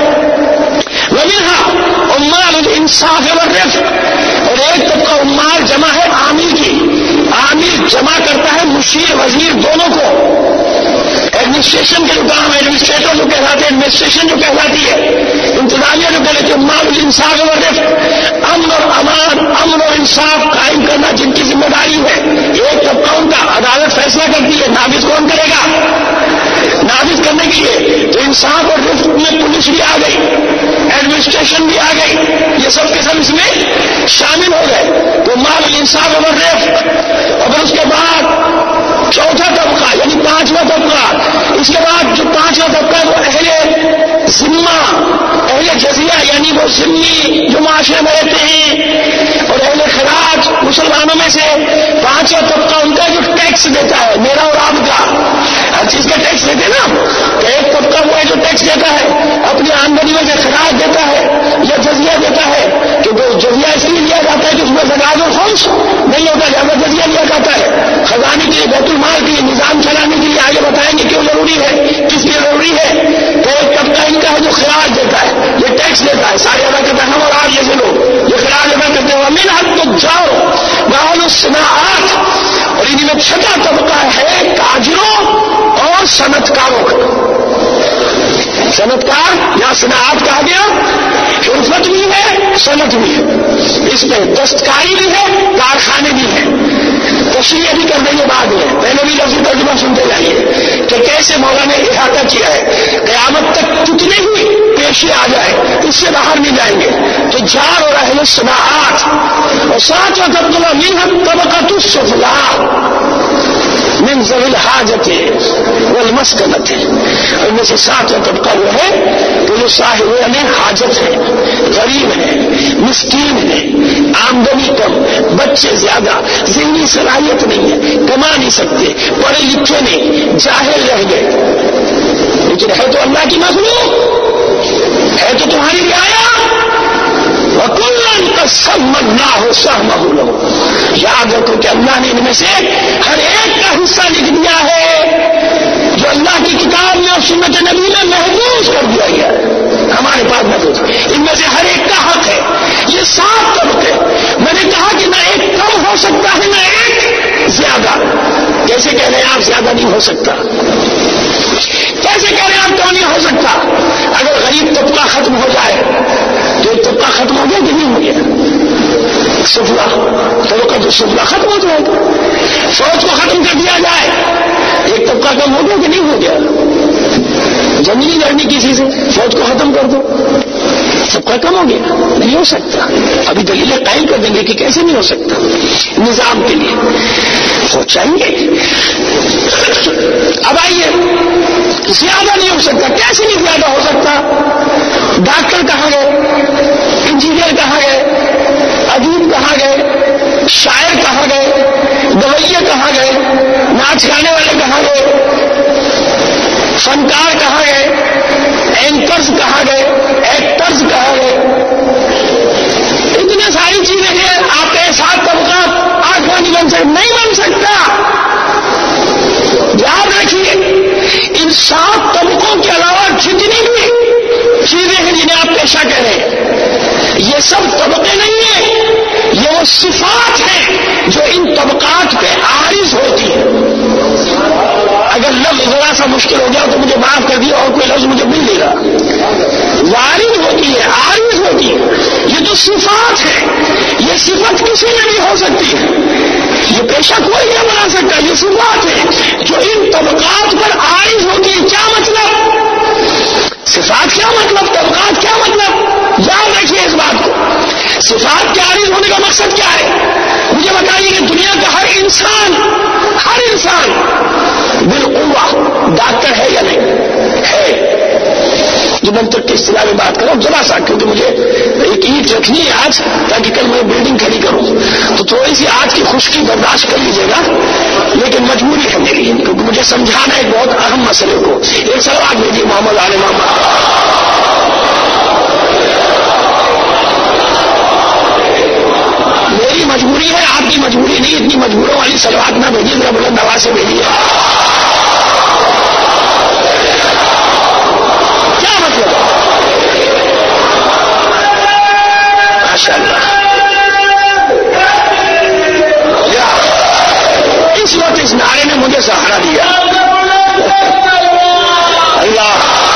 ومنها عمال الانصاف والرفق، اور ایک طبقہ عمال جمع ہے عامل کی، عامل جمع کرتا ہے مشیر وزیر دونوں کو، ایڈمنسٹریشن کے جو کام ہے، ایڈمنسٹریٹر جو کہلاتے ہیں، ایڈمنسٹریشن جو کہلاتی ہے، انتظامیہ جو کہلاتی ہے، عمال الانصاف والرفق، امن اور امان، امن اور انصاف قائم کرنا جن کی ذمہ داری ہے، ایک طبقہ ان کا، عدالت فیصلہ کرتی ہے، نافذ کون کرے گا؟ نافذ کرنے کے لیے تو انصاف اور رفق میں پولیس بھی آ گئی، ایڈمنسٹریشن بھی آ گئی، یہ سب کے سب اس میں شامل ہو گئے، تو مال الانصاف اور رفق۔ اور پھر اس کے بعد چوتھا طبقہ یعنی پانچواں طبقہ، اس کے بعد جو پانچواں طبقہ ہے وہ اہل ذمہ، اہل جزیہ یعنی وہ ذمی جو معاشرے میں رہتے ہیں، اور اہل خراج مسلمانوں میں سے پانچواں طبقہ ان کا جو ٹیکس دیتا ہے، میرا اور آپ کا، ہر چیز کا ٹیکس دیتے نا، تو ایک طبقہ وہ ہے جو ٹیکس دیتا ہے، اپنی آمدنی میں سے خراج دیتا ہے یا جزیہ دیتا ہے، کہ وہ جزیہ اس لیے لیا جاتا ہے کہ اس میں زکات اور خمس نہیں ہوتا، لہٰذا جزیہ لیا جاتا ہے، خزانے کے لیے، بیت المال کے لیے، نظام چلانے کے لیے، آگے بتائیں گے کیوں ضروری ہے، کس لیے ضروری ہے۔ تو ایک طبقہ ان کا ہے جو خراج دیتا ہے، یہ ٹیکس دیتا ہے، سارے ادا کرتے ہیں، ہم اور آپ جیسے لوگ یہ خراج ادا کرتے ہیں، ومن حق تو جاؤ باہل الصناعات، اور انہیں میں چھٹا طبقہ ہے تاجروں اور صنعتکاروں کا۔ صنعتکار یا صنعت کہا گیا، حرفت بھی ہے، صنعت بھی ہے، اس میں دستکاری بھی ہے، کارخانے بھی ہیں۔ تشریح بھی کر دیں گے بعد میں، پہلے بھی لفظی ترجمہ سنتے جائیے کہ کیسے مولا نے احاطہ کیا ہے، قیامت تک کتنے ہی پیشے آ جائے اس سے باہر نہیں جائیں گے۔ تو جار اور اہل صناعات، اور ساتھ وقت عبداللہ منها طبقۃ السفلی من ذوی الحاجت والمسکنۃ، ان میں سے ساتواں طبقہ وہ ہے کہ جو صاحب حاجت ہے، غریب ہے، مسکین ہے، آمدنی کم، بچے زیادہ، ذہنی صلاحیت نہیں ہے، کما نہیں سکتے، پڑھے لکھے نہیں، جاہل رہ گئے، لیکن ہے تو اللہ کی مخلوق، ہے تو تمہاری رعایا، وَكُلًّا قَسَّمَّا اللَّهُ سَهْمَهُ لَهُ. یاد رکھو کہ اللہ نے ان میں سے ہر ایک کا حصہ لکھ دیا ہے جو اللہ کی کتاب میں اور سنت نبی میں محفوظ کر دیا گیا ہے، ہمارے پاس محفوظ. ان میں سے ہر ایک کا حق ہے. یہ سات طبقے، میں نے کہا کہ نہ ایک کم ہو سکتا ہے نہ ایک زیادہ. کیسے کہہ رہے ہیں آپ زیادہ نہیں ہو سکتا؟ کیسے کہہ رہے ہیں آپ کیوں نہیں ہو سکتا؟ اگر غریب طبقہ ختم ہو جائے تو ایک طبقہ ختم ہو گیا کہ نہیں ہو گیا؟ سفلا طبقہ تو سفلا ختم ہو جائے گا. فوج کو ختم کر دیا جائے ایک طبقہ کم ہو گیا کہ نہیں ہو گیا؟ جنگ نہیں لڑنی کسی سے، فوج کو ختم کر دو، طبقہ کم ہو گیا. نہیں ہو سکتا. ابھی دلیلیں قائم کر دیں گے کہ کیسے نہیں ہو سکتا. نظام کے لیے وہ چاہیے. اب آئیے، زیادہ نہیں ہو سکتا. کیسے نہیں زیادہ ہو سکتا؟ ڈاکٹر کہاں گئے؟ انجینئر کہاں گئے؟ ادیب کہاں گئے؟ شاعر کہاں گئے؟ گویے کہاں گئے؟ ناچ گانے والے کہاں گئے؟ فنکار کہاں گئے؟ اینکرز کہاں گئے؟ ایکٹرز کہاں گئے؟ اتنے ساری چیزیں ہیں. آپ کے ساتھ طبقات آٹھواں نہیں بن سکتا. نہیں بن سکتا. یاد رکھیے، ان سات طبقوں کے علاوہ جتنی بھی چیزیں ہیں جنہیں آپ پیشہ کہہ رہے ہیں، یہ سب طبقے نہیں ہیں، یہ وہ صفات ہیں جو ان طبقات پہ عارض ہوتی ہیں. اگر لفظ ذرا سا مشکل ہو گیا تو مجھے معاف کر دیا، اور کوئی لفظ مجھے مل لے گا. وارد ہوتی ہے، عارض ہوتی ہے. یہ جو صفات ہے، یہ صفت کسی میں نہیں ہو سکتی ہے. یہ پیشہ کوئی نہیں بنا سکتا. یہ صفات ہے جو ان طبقات پر عارض ہوتی ہے. کیا مطلب؟ صفات کیا مطلب؟ طبقات کیا مطلب؟ یاد رکھیے اس بات کو. صفات کے عارض ہونے کا مقصد کیا ہے؟ مجھے بتائیے کہ دنیا کا ہر انسان ہر انسان بالقوہ ڈاکٹر ہے یا نہیں ہے؟ جو منطق کی اصطلاح میں بات کروں ذرا سا، کیونکہ مجھے ایک اینٹ رکھنی ہے آج تاکہ کل میں بلڈنگ کھڑی کروں، تو تھوڑی سی آج کی خشکی برداشت کر لیجیے گا، لیکن مجبوری ہے میری، کیونکہ مجھے سمجھانا ایک بہت اہم مسئلے کو. ایک سوال بھیجیے محمد عالم میری مجبوری ہے، آپ کی مجبوری نہیں. اتنی مجبوروں والی سلوات نہ بھیجیے، ذرا بلند آواز سے بھیجیے. کیا مطلب؟ ماشاء اللہ. اس وقت اس نعرے نے مجھے سہارا دیا. اللہ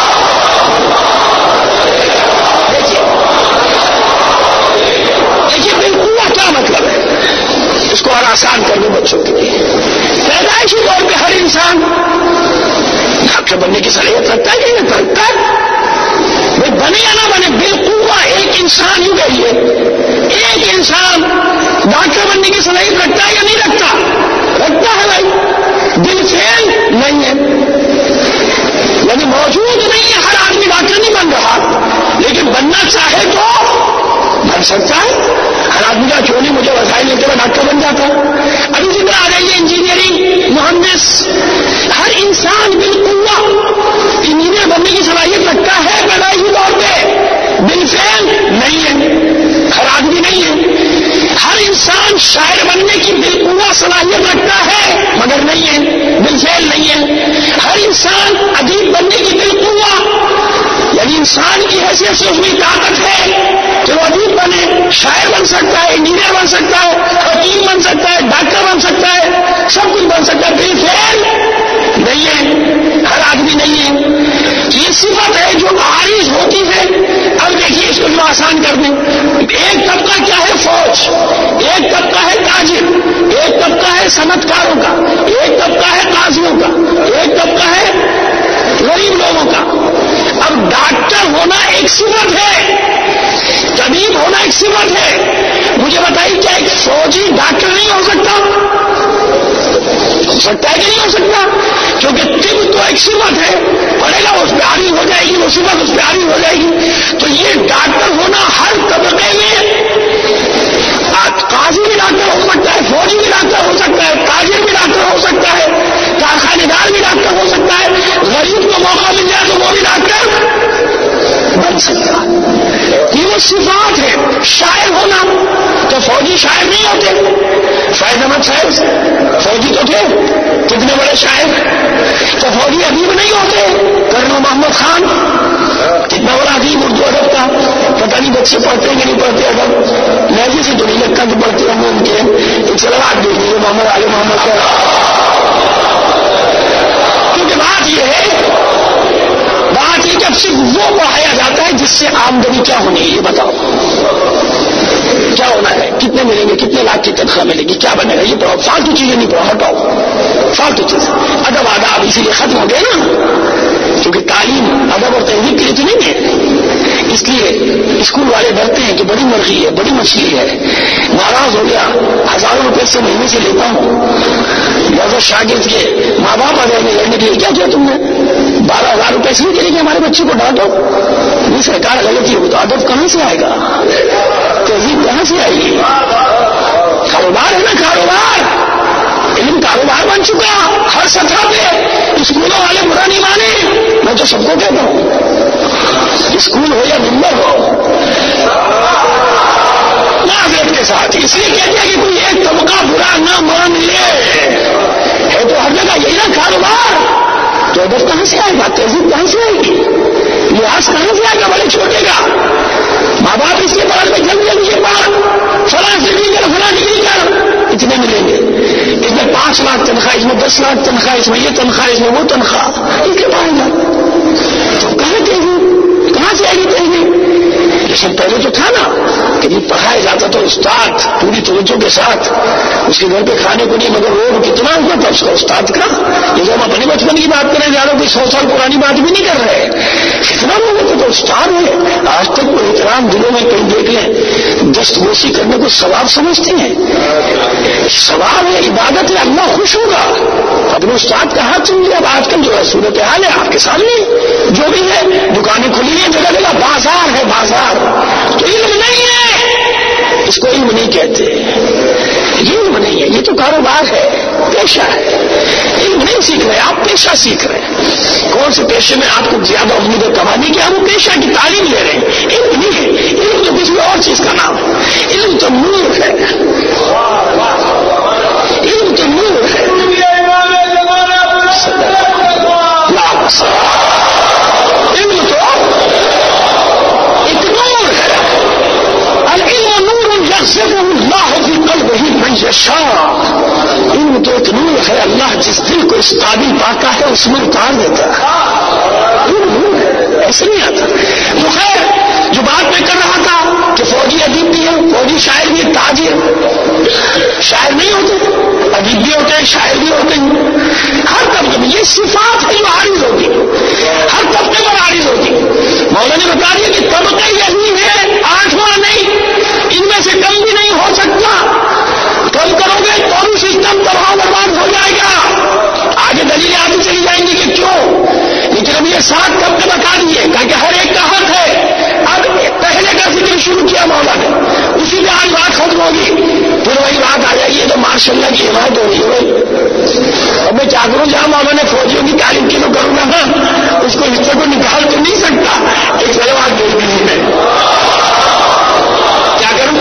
دیکھیے بالکل کیا مطلب ہے، اس کو اور آسان کر دو بچوں کے لیے. پیدائشی طور پہ ہر انسان ڈاکٹر بننے کی صلاحیت رکھتا ہے کہ نہیں رکھتا ہے؟ بھائی بنے یا نہ بنے، بالکل ایک انسان ہی گئی ہے. ایک انسان ڈاکٹر بننے کی صلاحیت رکھتا ہے یا نہیں رکھتا؟ رکھتا ہے بھائی. بالفعل نہیں ہے، یعنی موجود نہیں ہے. ہر آدمی ڈاکٹر نہیں بن رہا، لیکن بننا چاہے تو بن سکتا ہے. ہر آدمی کا کیوں نہیں، مجھے وسائل لے کے ڈاکٹر بن جاتا. اب اسی طرح آ جائیے انجینئرنگ، مہندس. ہر انسان بالکل انجینئر بننے کی صلاحیت رکھتا ہے پیدائشی طور پہ؟ بالفعل نہیں ہے، ہر آدمی نہیں ہے. ہر انسان شاعر بننے کی بالکل صلاحیت رکھتا ہے مگر نہیں ہے، بالفعل نہیں ہے. ہر انسان ادیب بننے کی بالکل، یعنی انسان کی حیثیت سے اس میں طاقت ہے کہ وہ ادیب بنے، شاعر بن سکتا ہے، انجینئر بن سکتا ہے، حکیم بن سکتا ہے، ڈاکٹر بن سکتا ہے، سب کچھ بن سکتا ہے. بالفعل نہیں ہے، ہر آدمی نہیں ہے. یہ صفت ہے جو عارض ہوتی ہے. اب دیکھیے اس کو جو آسان کر دیں. ایک طبقہ کیا ہے؟ فوج. ایک طبقہ ہے تاجر. ایک طبقہ ہے صنعت کاروں کا. ایک طبقہ ہے قاضیوں کا. ایک طبقہ ہے غریب لوگوں کا. اب ڈاکٹر ہونا ایک صفت ہے، طبیب ہونا ایک صفت ہے. مجھے بتائیے کیا ایک فوجی ڈاکٹر نہیں ہو سکتا؟ ہو سکتا ہے کہ نہیں ہو سکتا؟ کیونکہ طب تو ایک صفت ہے، پڑھے گا اس پہ عاری ہو جائے گی، وہ صفت اس پہ عاری ہو جائے گی. تو یہ ڈاکٹر ہونا ہر طبقے میں، قاضی بھی ڈاکٹر ہو سکتا ہے، فوجی بھی ڈاکٹر ہو سکتا ہے، تاجر بھی ڈاکٹر ہو سکتا ہے، کارخانے دار بھی ڈاکٹر ہو سکتا ہے. غریب کو موقع مل جائے تو وہ بھی ڈاکٹر بن سکتا ہے. یہ وہ صفات ہے. شاعر ہونا تو فوجی شاعر نہیں ہوتے. فیض احمد صاحب فوجی تو تھے، کتنے بڑے شاعر. تو فوجی ادیب نہیں ہوتے. کرنل محمد خان کتنا بڑا ادیب اردو ادب کا. پتہ نہیں بچے پڑھتے کہ نہیں پڑھتے ادب، لہجے سے تو نہیں لگتا کہ پڑھتے ہوں ان کے. تو چلو آج دیکھ لیجیے محمد علی محمد کا. کیونکہ بات یہ ہے، بات یہ کہ اب صرف وہ پڑھایا جاتا ہے جس سے آمدنی کیا ہونی ہے. یہ بتاؤ کیا ہونا ہے، کتنے ملیں گے، کتنے لاکھ کی تنخواہ ملے گی، کیا بنے گا. یہ پڑھاؤ، فالتو چیزیں نہیں پڑھاؤ، ہٹاؤ فالتو چیزیں. ادب آداب اسی لیے ختم ہو گئے نا، کیونکہ تعلیم ادب اور تہذیب کے لیے تو نہیں ہے. اس لیے اسکول والے ڈرتے ہیں کہ بڑی مرغی ہے، بڑی مچھلی ہے، ناراض ہو گیا، ہزاروں روپے سے مہینے سے لیتا ہوں. لہذا شاگرد کے ماں باپ آ جائیں گے لڑنے کے لیے، کیا کیا تم نے بارہ ہزار روپے سے نہیں کریں گے ہمارے بچے کو ڈانٹو. یہ سرکار غلطی ہوگی تو ادب کہاں سے آئے گا، تہذیب کہاں سے آئے گی. کاروبار ہے نا، کاروبار، علم کاروبار بن چکا ہر سطح پہ. اسکولوں والے برا نہیں مانے، میں تو سب کو کہتا ہوں، اسکول ہو یا ممبر ہو معذرت کے ساتھ. اس لیے کہتے ہیں کہ کوئی ایک طبقہ برا نہ مان لے، ہے تو ہر جگہ یہی نا کاروبار. تو ادب کہاں سے آئے گا، تہذیب کہاں سے آئے گی، لحاظ کہاں سے آئے گا بڑے چھوٹے کا. ماں باپ اس کے بعد میں جلدی جلدی کے بعد فلاں ڈگری کر فلاں ڈگری کر اتنے ملیں گے. اس میں پانچ لاکھ تنخواہ، اس میں دس لاکھ تنخواہ، اس میں یہ تنخواہ، اس میں وہ تنخواہ، اس کے پائے گا. تو کہاں تہذیب کہاں سے آئے گی تہذیب. لیکن پہلے تو تھا نا کہ جب پڑھایا جاتا تو استاد پوری توجہ کے ساتھ، اس کے گھر پہ کھانے کو نہیں مگر روڈ کتنا ہوا تھا اس کا استاد کا. یہ جو ہم اپنے بچپن کی بات کریں جا رہے کوئی سو سال پرانی بات بھی نہیں کر رہے. کتنا لوگوں تو استاد ہے، آج تک وہ احترام دلوں میں کہیں دیکھ لیں دست گوشی کرنے کو ثواب سمجھتے ہیں. ثواب ہے، عبادت ہے، اللہ خوش ہوگا. اپنے استاد کا ہاتھ سن لیا. اب آج کل جو ہے صورت حال ہے آپ کے سامنے، جو بھی ہے دکانیں کھلی ہیں جگہ جگہ، بازار ہے بازار. تو علم نہیں ہے، اس کو علم نہیں کہتے. یہ علم نہیں ہے، یہ تو کاروبار ہے، پیشہ ہے. علم نہیں سیکھ رہے آپ، پیشہ سیکھ رہے ہیں. کون سے پیشے میں آپ کو زیادہ امید ہے کمانے کی، آپ وہ پیشہ کی تعلیم لے رہے ہیں. علم نہیں ہے، علم تو کسی اور چیز کا نام ہے. علم تو نور ہے، علم تو نور ہے. علم تو ایک نور ہے. العلم نور یغزفه اللہ فی قلبہ من یشاء. علم تو ایک نور ہے، اللہ جس دل کو اس قابل پاتا ہے اس میں اتار دیتا ہے. علم نور ہے، ایسے نہیں آتا. تو خیر جو بات میں کر رہا تھا کہ فوجی ادیب بھی ہے، فوجی شاعر بھی ہے، تاجر شاعر نہیں ہوتے، ادیب بھی ہوتے ہیں، شاعر بھی ہوتے ہیں. ہر طبقے میں یہ صفات ہے جو عارض ہوتی ہے، ہر طبقے پر عارض ہوتی ہے. مولانا نے بتا دیا کہ طبقہ یہی ہے، آٹھواں نہیں، ان میں سے کم بھی نہیں ہو سکتا. کم کرو گے تو بھی سسٹم تباہ برباد ہو جائے گا. آگے دلیلیں آتی چلی جائیں گی کہ کیوں، لیکن اب یہ سات طبقے بتا دیے تاکہ ہر ایک کا حق ہے. اب پہلے کا ذکر شروع کیا مولا نے، اسی میں آج بات ختم ہوگی. پھر وہی بات آ جائیے تو ماشاء اللہ کی حمایت ہو رہی ہے. اب میں کیا کروں، جہاں مولا نے فوجیوں کی تعلیم کی تو کروں گا نا، اس کو حصے کو نکال تو نہیں سکتا. ایک سلوات دیکھ لیجیے کیا کروں.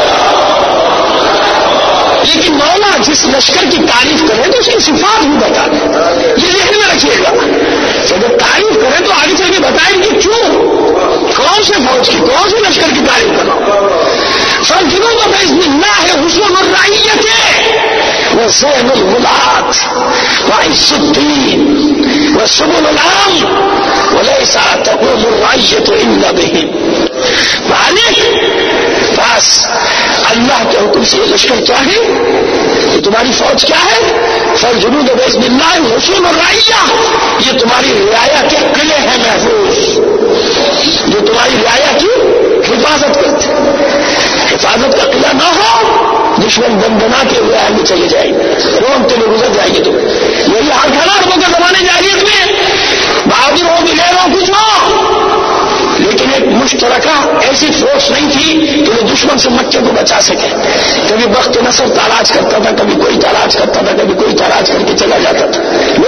لیکن مولا جس لشکر کی تعریف کرے تو اس کی صفات بھی بتا دیں، یہ ذہن میں رکھیے گا. جب تعریف کریں تو آگے چل کے بتائیں کہ کیوں، کون سے فوج کی، کون سے لشکر کی تعریف کرو. سب جنوں میں بزم اللہ ہے، حسن الرعیت و ذہن الغلات و عز الدین و سبل العام ولیس تقوم الرعیت الا بہم. مالک بس اللہ کے حکم سے یہ لشکر کیا ہے، یہ تمہاری فوج کیا ہے. فالجنود بزم اللہ حسن الرعیہ، یہ تمہاری رعایا کے قلعے ہیں محفوظ، جو تمہاری رعایا کی حفاظت کرتے. حفاظت کا قلعہ نہ ہو، دشمن بن بنا کے ہوئے آگے چلے جائیں گے، رومتے میں گزر جائیں گے. تو یہی حال تھا نا عربوں کے زمانے جاہلیت میں، بہادر ہو بغیر ہو کچھ ہو، لیکن ایک مشترکہ ایسی فورس نہیں تھی کہ وہ دشمن سے مکے کو بچا سکے. کبھی بخت نصر تاراج کرتا تھا، کبھی کوئی تاراج کرتا تھا، کبھی کوئی تاراج کر کے چلا جاتا تھا. لوگ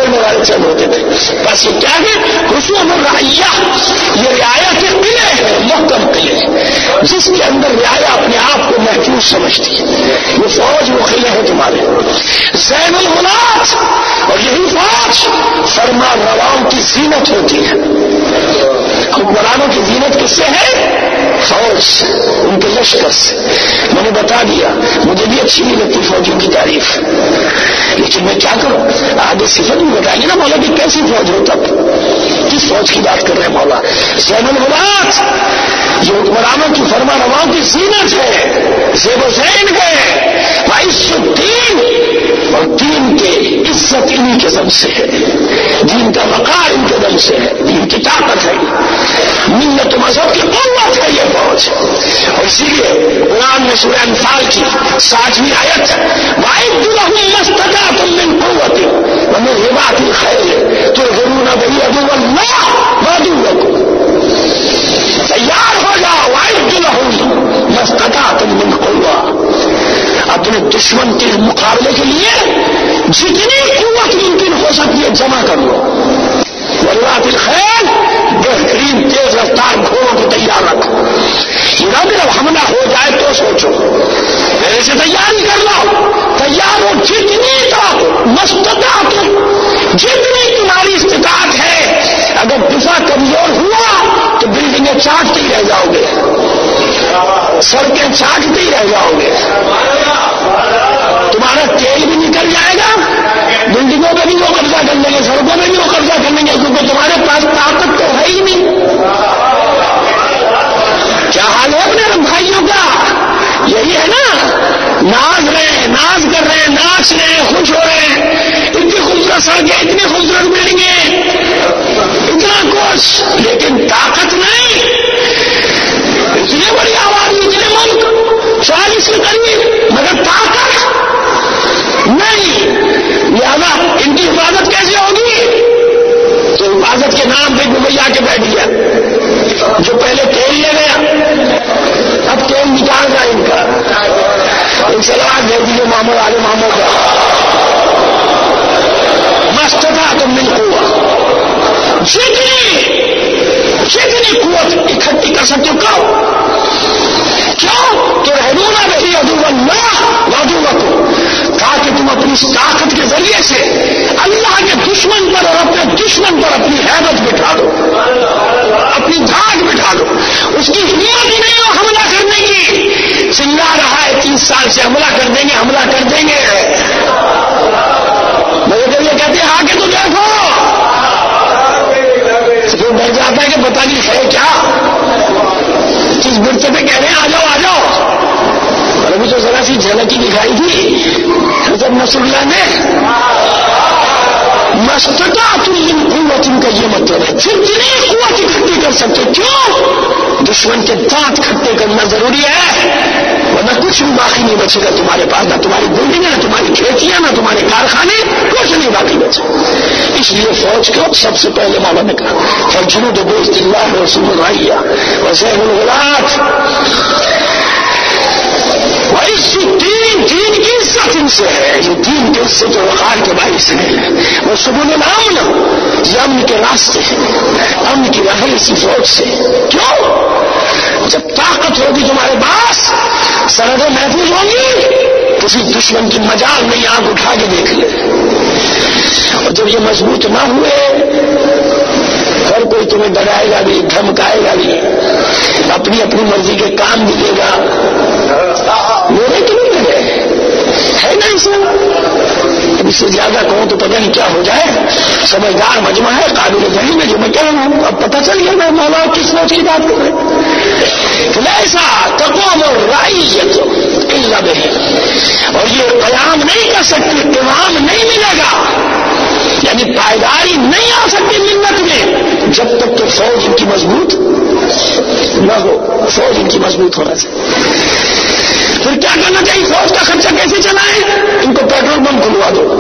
کرنے والے چند ہوتے تھے. بس یہ کیا ہے؟ حصول الرعیہ، یہ رعایا کے قلعے ہیں، محکم قلعے، جس کے اندر رعایا اپنے آپ کو محفوظ سمجھتی ہے. یہ فوج وہ قلعے ہیں تمہارے. زین الولاد، اور یہی فوج فرما رواؤں کی زینت ہوتی ہے. حکمرانوں کی زینت کس سے ہے؟ فوج سے، ان کے لشکر سے. میں نے بتا دیا، مجھے بھی اچھی نہیں لگتی فوجوں کی تعریف، لیکن میں کیا کروں؟ آگے صفت بھی بتائیے نا مولا کہ کیسی فوج ہو. تب کس فوج کی بات کر رہے ہیں مولا؟ زین الولاد، یہ حکمرانوں کی فرما رواؤں کی زینت ہے، زیب و زین ہے. وعز الدین، اور دین کے عزت انہی کے دم سے ہے، دین کا وقار ان کے دم سے ہے، دین کی طاقت ہے، ملت مذہب کی قوت ہے یہ فوج. اور اسی لیے قرآن میں سورہ انفال کی ساتویں آیت وَأَعِدُّوا لَهُم مَّا اسْتَطَعْتُم مِّن قُوَّةٍ وَمِن رِّبَاطِ الْخَيْلِ تُرْهِبُونَ بِهِ عَدُوَّ اللَّهِ وَعَدُوَّكُمْ. تیار ہو جاؤ، وَأَعِدُّوا لَهُم مَّا اسْتَطَعْتُم مِّن قُوَّةٍ، اپنے دشمن کے مقابلے کے لیے جتنی قوت ممکن ہو سکتی ہے جمع کر لو. وَرِبَاطِ الْخَيْلِ، بہترین تیز رفتار گھوڑوں کو تیار رکھو. جب حملہ ہو جائے تو سوچو، پہلے سے تیاری کر لو. تیار ہو جتنی طاقت مستطاعت، جتنی تمہاری استطاعت ہے. اگر دفاع کمزور ہوا تو بلڈنگیں چاٹتے ہی رہ جاؤ گے، سڑکیں چاٹتے ہی رہ جاؤ گے، تمہارا تیل بھی نکل جائے گا، بلڈنگوں میں بھی وہ قبضہ کر لیں گے، سڑکوں میں بھی وہ قبضہ کر لیں گے، کیونکہ تمہارے پاس طاقت تو ہے ہی نہیں. کیا حال ہے اپنے بھائیوں کا؟ یہی ہے نا، ناز رہے ہیں، ناز کر رہے ہیں، ناچ رہے ہیں، خوش ہو رہے ہیں، اتنی خوبصورت سڑکیں، اتنی خوبصورت بلڈنگیں، اتنا کچھ، لیکن طاقت نہیں. اتنی بڑی آبادی، اتنے ملک، چالیس کے قریب، مگر طاقت نہیں. لہذا ان کی حفاظت کیسے ہوگی؟ تو حفاظت کے نام پہ دبئی آ کے بیٹھ گیا. جو پہلے تیل لے گیا اب تیل نکال رہا ان کا. ان سلوات دے دیجیے ماموں والے ماموں کا. مست تھا تم مل قوت، جتنی جتنی قوت اکٹھی کر سکتے ہو کرو. کیوں؟ تو رہنونا نہیں عدو اللہ وعدوکم، تاکہ تم اپنی اس طاقت کے ذریعے سے اللہ کے دشمن پر اور اپنے دشمن پر اپنی حیبت بٹھا دو، اپنی دھاک بٹھا دو. اس کی ہمت ہی نہیں ہو حملہ کرنے کی. چلا رہا ہے تیس سال سے حملہ کر دیں گے، حملہ کر دیں گے. مجھے تو یہ کہتے ہیں آ کے تو دیکھو، تو بیٹھ جاتا ہے کہ پتہ نہیں ہے کیا، کس برچے پہ کہہ رہے ہیں آ جاؤ آ جاؤ. اور ابھی تو ذرا سی جھلک ہی دکھائی تھی حضرت نصر اللہ نے. مستطاعت من قوت، ان کا یہ مطلب ہے جتنی قوت اکٹھی کر سکتے. کیوں؟ دشمن کے دانت کھٹے کرنا ضروری ہے، ورنہ کچھ بھی باقی نہیں بچے گا تمہارے پاس، نہ تمہاری بلڈنگ، نہ تمہاری کھیتیاں، نہ تمہارے کارخانے، کچھ نہیں باقی بچے. اس لیے فوج کو سب سے پہلے مولا نے کہا فالجنود باذن اللہ رسول الرعیہ وزین الولاد وعز الدین، دین کی عزت ان سے ہے. یہ دین کی عزت و وقار کے باعث ہے. وہ سبل الامن، یہ امن کے راستے ہیں، امن کی راہیں اسی فوج سے. کیوں؟ جب طاقت ہوگی تمہارے پاس، سرحدیں محفوظ ہوں گی، کسی دشمن کی مجال نہیں آنکھ اٹھا کے دیکھ لے. اور جب یہ مضبوط نہ ہوئے، ہر کوئی تمہیں ڈرائے گا بھی، دھمکائے گا بھی، اپنی اپنی مرضی کے کام بھی دے گا. میرے کیوں نہیں لگے ہے نا اس میں. اب اس سے زیادہ کہوں تو پتہ نہیں کیا ہو جائے. سمجھدار مجمع ہے، قابل فہم ہے، جو میں کہہ رہا ہوں اب پتہ چل گیا میں مولا کس سوچ کی بات کر رہے ہیں. ایسا تقوم الرعیت الا بہ، اور یہ قیام نہیں کر سکتی، قیام نہیں ملے گا، یعنی پائیداری نہیں آ سکتی ملت میں جب تک کہ فوج ان کی مضبوط نہ ہو. فوج ان کی مضبوط ہونا چاہیے. پھر کیا کرنا چاہیے؟ فوج کا خرچہ کیسے چلائیں؟ ان کو پیٹرول پمپ کھلوا دو،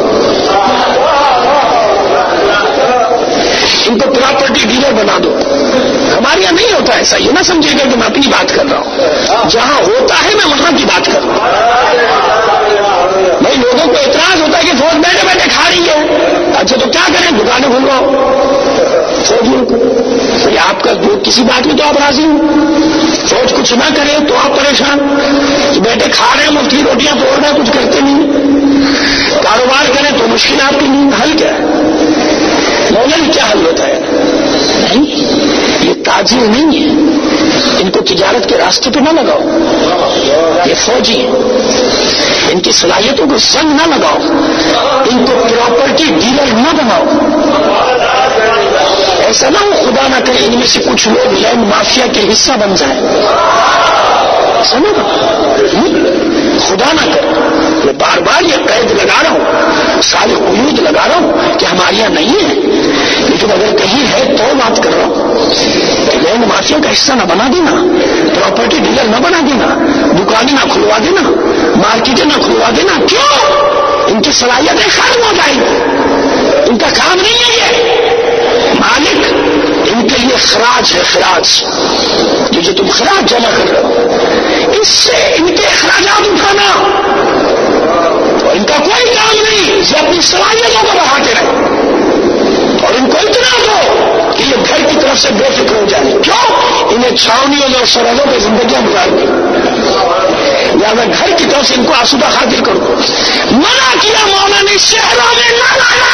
ان کو پراپرٹی ڈیلر بنا دو. ہمارے یہاں نہیں ہوتا ایسا، یہ نہ سمجھے گا کہ میں اپنی بات کر رہا ہوں. جہاں ہوتا ہے میں وہاں کی بات کر رہا ہوں. بھائی لوگوں کو اعتراض ہوتا ہے کہ فوج بیٹھے بیٹھے کھا رہی ہے، اچھا تو کیا کریں، دکانیں کھلواؤ فوجیوں کو. آپ کا جو کسی بات میں تو آپ راضی ہوں، فوج کچھ نہ کرے تو آپ پریشان، بیٹھے کھا رہے ہیں مفتی روٹیاں توڑ رہے ہیں، کچھ کرتے نہیں، کاروبار کریں تو مشکل آپ کی نہیں. حل کیا ہے مولانا، کیا حل ہوتا ہے؟ نہیں، یہ تاجر نہیں ہے، ان کو تجارت کے راستے پہ نہ لگاؤ. یہ فوجی ان کی صلاحیتوں کو سنگ نہ لگاؤ، ان کو پراپرٹی ڈیلر نہ بناؤ. ایسا نہ ہو خدا نہ کرے ان میں سے کچھ لوگ لینڈ مافیا کے حصہ بن جائیں. سمجھ خدا نہ کرے. میں بار بار یہ قید لگا رہا ہوں، سارے قیود لگا رہا ہوں کہ ہمارے یہاں نہیں ہے، لیکن اگر کہیں ہے تو بات کر رہا ہوں. لینڈ مافیا کا حصہ نہ بنا دینا، پراپرٹی ڈیلر نہ بنا دینا، دکانیں نہ کھلوا دینا، مارکیٹیں نہ کھلوا دینا. کیوں؟ ان کی صلاحیتیں ختم ہو جائیں گی، ان کا کام نہیں ہے. یہ مالک ان کے لیے خراج ہے، خراج جو جو تم خراج جمع کر رہے ہو، اس سے ان کے اخراجات اٹھانا، اور ان کا کوئی کام نہیں. یہ اپنی صلاحیتوں کو بڑھاتے رہے اور ان کو اتنا دو کہ یہ گھر کی طرف سے بے فکر ہو جائے. کیوں؟ انہیں چھاونیوں اور سرحدوں پہ زندگیاں گزارنی، لہٰذا گھر کی طرف سے ان کو آسودہ خاطر کرو. منع کیا مولا نے شہروں میں نہ لانا،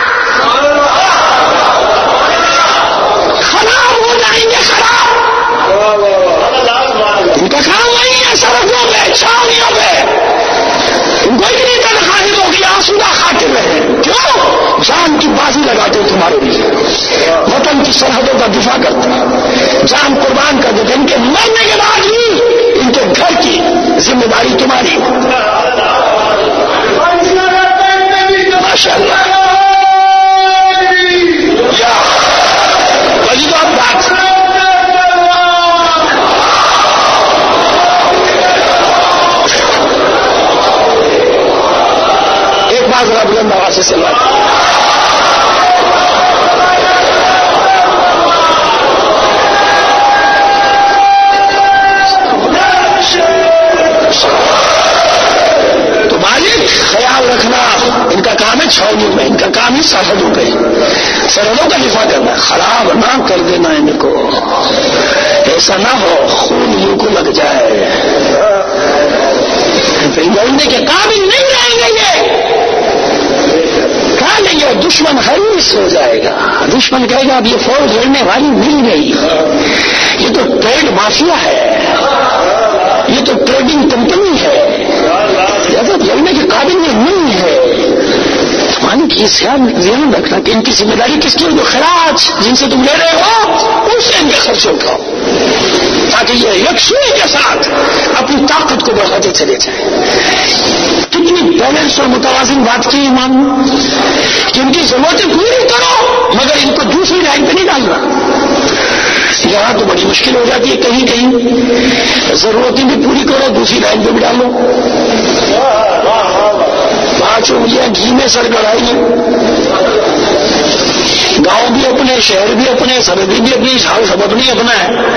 خراب ہو جائیں گے. خراب ان کا کام نہیں ہے، سڑکوں پہ چھاونیوں پہ ان کو اتنی تنخواہ دو کہ آسودہ خاطر رہے. کیوں؟ جان کی بازی لگاتے ہیں تمہارے لیے، وطن کی سرحدوں کا دفاع کرتے ہیں، جان قربان کر دیتے. ان کے مرنے کے بعد بھی ان کے گھر کی ذمہ داری تمہاری. ماشاء اللہ. وہی تو اب بات ایک بات ذرا بلند آواز سے سلوا. تو مالک خیال رکھنا، ان کا کام ہے چھاؤنیوں میں، ان کا کام ہے سرحدوں پہ، سرحدوں کا دفاع کرنا. خراب نہ کر دینا ان کو، ایسا نہ ہو خون یوں کو لگ جائے، پھر لڑنے کے قابل نہیں رہیں گے. یہ کھا لیں گے اور دشمن حریص ہو جائے گا. دشمن کہے گا اب یہ فوج لڑنے والی مل گئی، یہ تو ٹریڈ مافیا ہے، یہ تو ٹریڈنگ کمپنی ہے، لڑنے کے قابل یہ نہیں ہے. مالک یہ ذہن رکھنا کہ ان کی ذمہ داری کس کی؟ جو خراج جن سے تم لے رہے ہو ان سے ان کے خرچے اٹھاؤ، تاکہ یہ یکسوئی کے ساتھ اپنی طاقت کو بڑھاتے چلے جائیں. کتنی بیلنس اور متوازن بات کی امام، کہ ان کی ضرورتیں پوری کرو مگر ان کو دوسری لائن پہ نہیں ڈالنا. یہاں تو بڑی مشکل ہو جاتی ہے، کہیں کہیں ضرورتیں بھی پوری کرو دوسری لائن پہ بھی ڈالو. پانچ انگلیاں گھی میں سر گڑائی، گاؤں بھی اپنے، شہر بھی اپنے، سرحدی بھی اپنی، سبب نہیں اپنا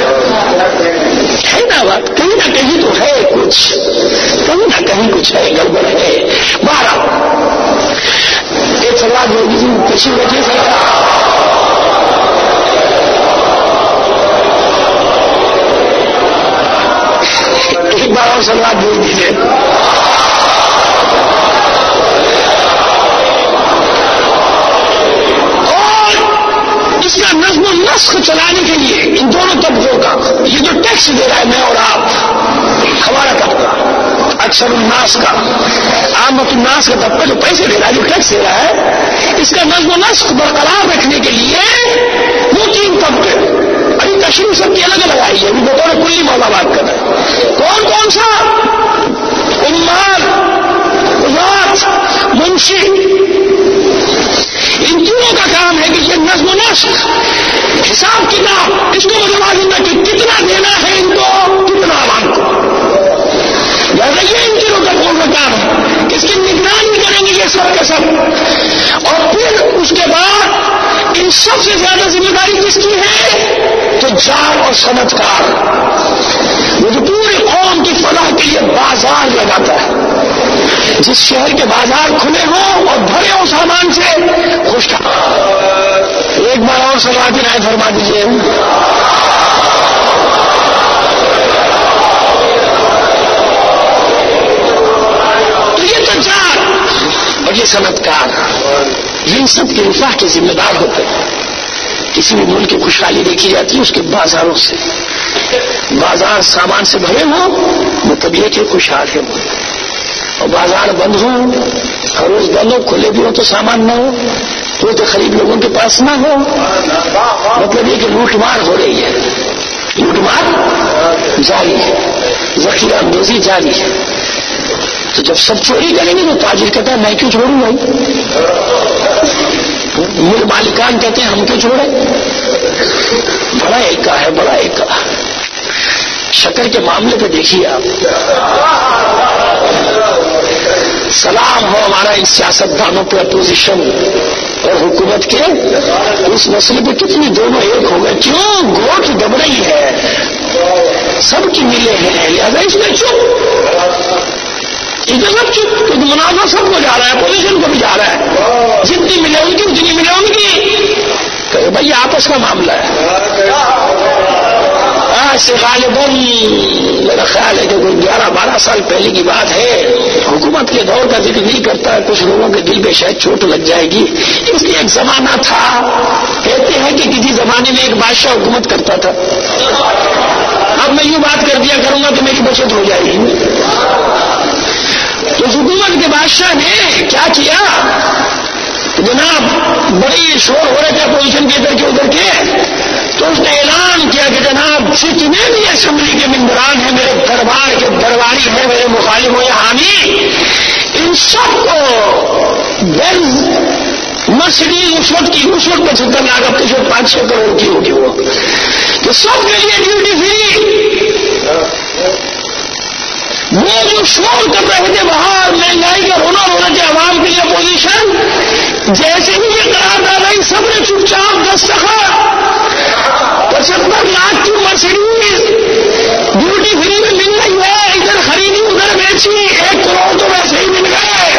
ہے نا بات. کہیں نہ کہیں تو ہے کچھ، کہیں نہ کہیں کچھ ہے، گڑبڑ ہے. بارہ ایک سوال جو پیچھے بیٹھے تھے، ایک بار اور سوال بول دیجیے. اس کا نظم و نسق چلانے کے لیے ان دونوں طبقوں کا، یہ جو ٹیکس دے رہا ہے میں اور آپ، ہمارا طبقہ، اکثر الناس کا، عامت الناس کا طبقہ جو پیسے دے رہا ہے، جو ٹیکس دے رہا ہے، اس کا نظم و نسق برقرار رکھنے کے لیے وہ تین طبقے، ابھی تشریح سب کی الگ الگ آئی ہے، ابھی بطور کلی مولا بات کر رہے ہیں. کون کون سا؟ عمال، قضات، منشی. ان تینوں کا کام ہے کہ یہ نظم و نسق، حساب کتاب، اس کو متوازن کہ کتنا دینا ہے ان کو، کتنا عوام کو. لہٰذا یہ ان تینوں کا کون کا کام ہے، اس کی نگرانی کریں گے یہ سب کے سب. اور پھر اس کے بعد ان سب سے زیادہ ذمہ داری کس کی ہے؟ تجار اور صنعت کار، وہ جو پورے قوم کی فلاح کے لیے بازار لگاتا ہے. جس شہر کے بازار کھلے ہوں اور بھرے ہوں سامان سے خوش تھا. ایک بار اور سماعت رائے فرما دیجیے. تو یہ تجار اور یہ صنعت کار یہ سب کے رفاہ کے ذمہ دار ہوتے ہیں. کسی بھی ملک کی خوشحالی دیکھی جاتی ہے اس کے بازاروں سے. بازار سامان سے بھرے ہوں وہ طبیعت کے خوشحال ہے. اور بازار بند ہوں ہر روز بند ہو کھلے بھی ہو تو سامان نہ ہو تو تو خرید لوگوں کے پاس نہ ہو. مطلب یہ کہ لوٹ مار ہو رہی ہے. لوٹ مار جاری ہے. ذخیرہ اندوزی جاری ہے. تو جب سب چوری کریں گے تو تاجر کہتا ہے میں کیوں چھوڑوں بھائی. مل مالکان کہتے ہیں ہم کیوں چھوڑے. بڑا ایکا ہے بڑا ایکا. شکر کے معاملے پہ دیکھیے آپ. سلام ہو ہمارا ان سیاست دانوں پہ اپوزیشن اور حکومت کے اس مسئلے پہ کتنی دونوں ایک ہو گئے. کیوں گوٹ دب رہی ہے سب کی ملے ہیں لہذا اس میں چپ سب چپ. منافع سب کو جا رہا ہے اپوزیشن کو بھی جا رہا ہے. جتنی ملے ان کی جتنی ملے ان کی بھائی آپس کا معاملہ ہے. سے غالباً میرا خیال ہے کہ کوئی گیارہ بارہ سال پہلے کی بات ہے. حکومت کے دور کا ذکر نہیں کرتا ہے. کچھ لوگوں کے دل پہ شاید چوٹ لگ جائے گی. اس لیے ایک زمانہ تھا کہتے ہیں کہ کسی زمانے میں ایک بادشاہ حکومت کرتا تھا. اب میں یوں بات کر دیا کروں گا تو میری بچت ہو جائے گی. تو حکومت کے بادشاہ نے کیا کیا جناب بڑی شور ہو رہے تھے اپوزیشن کے ادھر کے ادھر کے. تو اس نے اعلان کیا کہ جناب جتنے بھی اسمبلی کے ممبران ہیں میرے دربار کے درباری ہیں میرے مخالف ہو یا حامی ان سب کو بینز مرسڈیز اس وقت کی اس وقت پچہتر لاکھ اب تو پانچ چھ کروڑ کی ہوگی وہ تو سب کے لیے ڈیوٹی فری. وہ جو شور کر رہے تھے باہر مہنگائی کا رونا رونا تھے عوام کے لیے اپوزیشن جیسے ہی یہ قرارداد آئی سب نے چپ چاپ دستخط پچہتر لاکھ کی مرسڈیز ڈیوٹی فری میں مل رہی ہے. ادھر خریدی ادھر بیچی ایک کروڑ تو ویسے ہی مل گئے.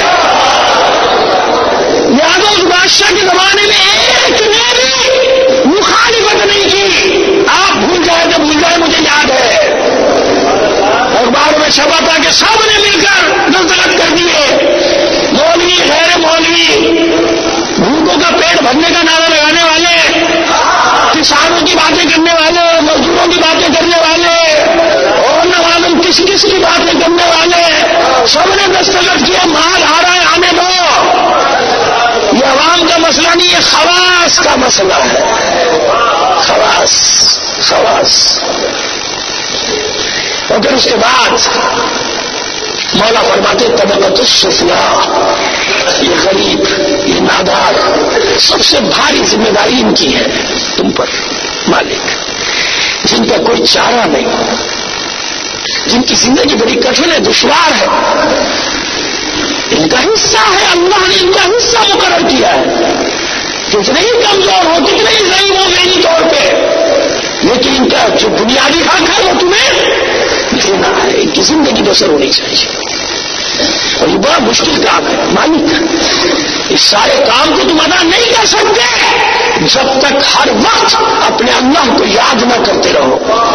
یاد اس بادشاہ کے زمانے میں ایک نے بھی مخالفت نہیں کی. آپ بھول جائے تو بھول جائے مجھے یاد ہے اخبار میں چھپا تھا کہ سب نے مل کر دستخط کر دیے. مولوی غیر مولوی بھوکوں کا پیٹ بھرنے کا نعرہ لگانے والے کسانوں کی باتیں کرنے والے مزدوروں کی باتیں کرنے والے اور نہ معلوم کس کس کی باتیں کرنے والے سب نے دستخط کیا. مال آ رہا ہے آنے دو. یہ عوام کا مسئلہ نہیں ہے خواص کا مسئلہ ہے. خواص خواص. اور پھر اس کے بعد مولا فرماتے طبقۃ السفلی یہ غریب یہ نادار سب سے بھاری ذمہ داری ان کی ہے تم پر مالک جن کا کوئی چارہ نہیں جن کی زندگی بڑی کٹھن ہے دشوار ہے. ان کا حصہ ہے اللہ نے ان کا حصہ مقرر کیا ہے. کتنے ہی کمزور ہو کتنے ہی ضعیف ہو ذہنی طور پہ لیکن ان کا جو بنیادی حق ہے وہ تمہیں دینا ہے. ان کی زندگی بسر ہونی چاہیے اور یہ بڑا مشکل کام ہے. مالک اس سارے کام کو تم ادا نہیں کر سکتے جب تک ہر وقت اپنے اللہ کو یاد نہ کرتے رہو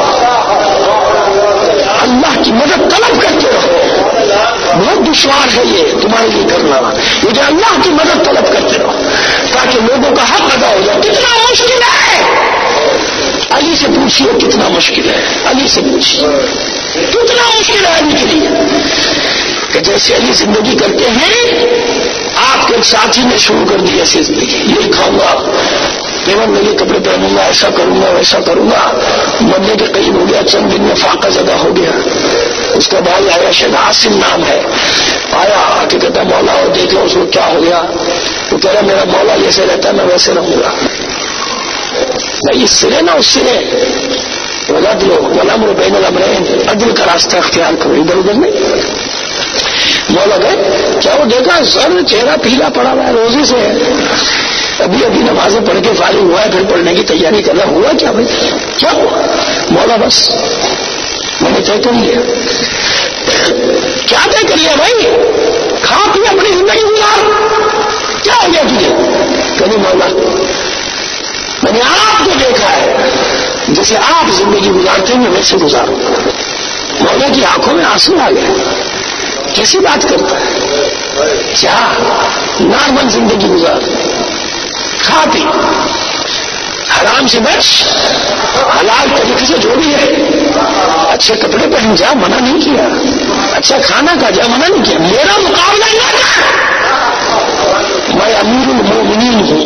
اللہ کی مدد طلب کرتے رہو. بہت دشوار ہے یہ تمہارے لیے کرنا لیکن اللہ کی مدد طلب کرتے رہو تاکہ لوگوں کا حق ادا ہو جائے. کتنا مشکل ہے علی سے پوچھیے کتنا مشکل ہے. علی سے پوچھیے کتنا مشکل ہے علی کے لیے کہ جیسے علی زندگی کرتے ہیں آپ کے ساتھی نے شروع کر دی ایسی زندگی. یہی کھاؤں گا پیون میں یہ کپڑے پہنوں گا ایسا کروں گا ویسا کروں گا. مرنے کے قریب ہو گیا چند دن میں فاقہ زدہ ہو گیا. اس کا بھائی آیا شاید عاصم نام ہے آیا آ کے کہتا مولا اور دیکھ لو اس کو کیا ہو گیا. وہ کہہ رہا میرا مولا جیسے رہتا ہے میں ویسے رہوں گا. میں اس سرے نہ اس سرے غلط لو غلام اور بین الامرین عدل کا راستہ اختیار کرو ادھر ادھر نہیں. مولا گئے کیا وہ دیکھا سر چہرہ پیلا پڑا ہوا ہے روزے سے ہے ابھی ابھی نمازیں پڑھ کے فارغ ہوا ہے پھر پڑھنے کی تیاری کر رہا. ہوا کیا بھائی کیا ہوا؟ مولا بس میں نے طے کر لیا. کیا طے کر لیا بھائی؟ کھا پی اپنی زندگی گزار. کیا ہو گیا تجھے؟ کہنے مولا میں نے آپ کو دیکھا ہے جیسے آپ زندگی گزارتے ہیں میں ویسے گزاروں. مولا کی آنکھوں میں آنسو آ گئے. کیسی بات کرتا ہے؟ کیا نارمل زندگی گزار, کھا پی, حرام سے بچ, حلال طریقے سے جو بھی ہے, اچھے کپڑے پہن جا, منع نہیں کیا, اچھا کھانا کھا جا, منع نہیں کیا. میرا مقابلہ نہ کر, میں امیر المومنین ہوں.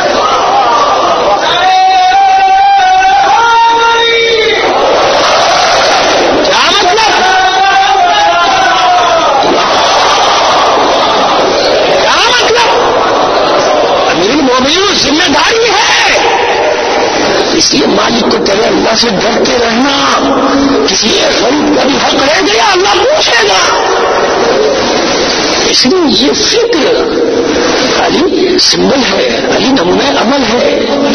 کیا مطلب؟ کیا مطلب؟ امیر المومنین ذمہ داری ہے. اس لیے مالک کو تیرے اللہ سے ڈرتے رہنا. کسی ایک غریب کا بھی حق رہ گیا اللہ پوچھے گا. اس لیے یہ فکر علی سمبل ہے, علی نمونہ عمل ہے.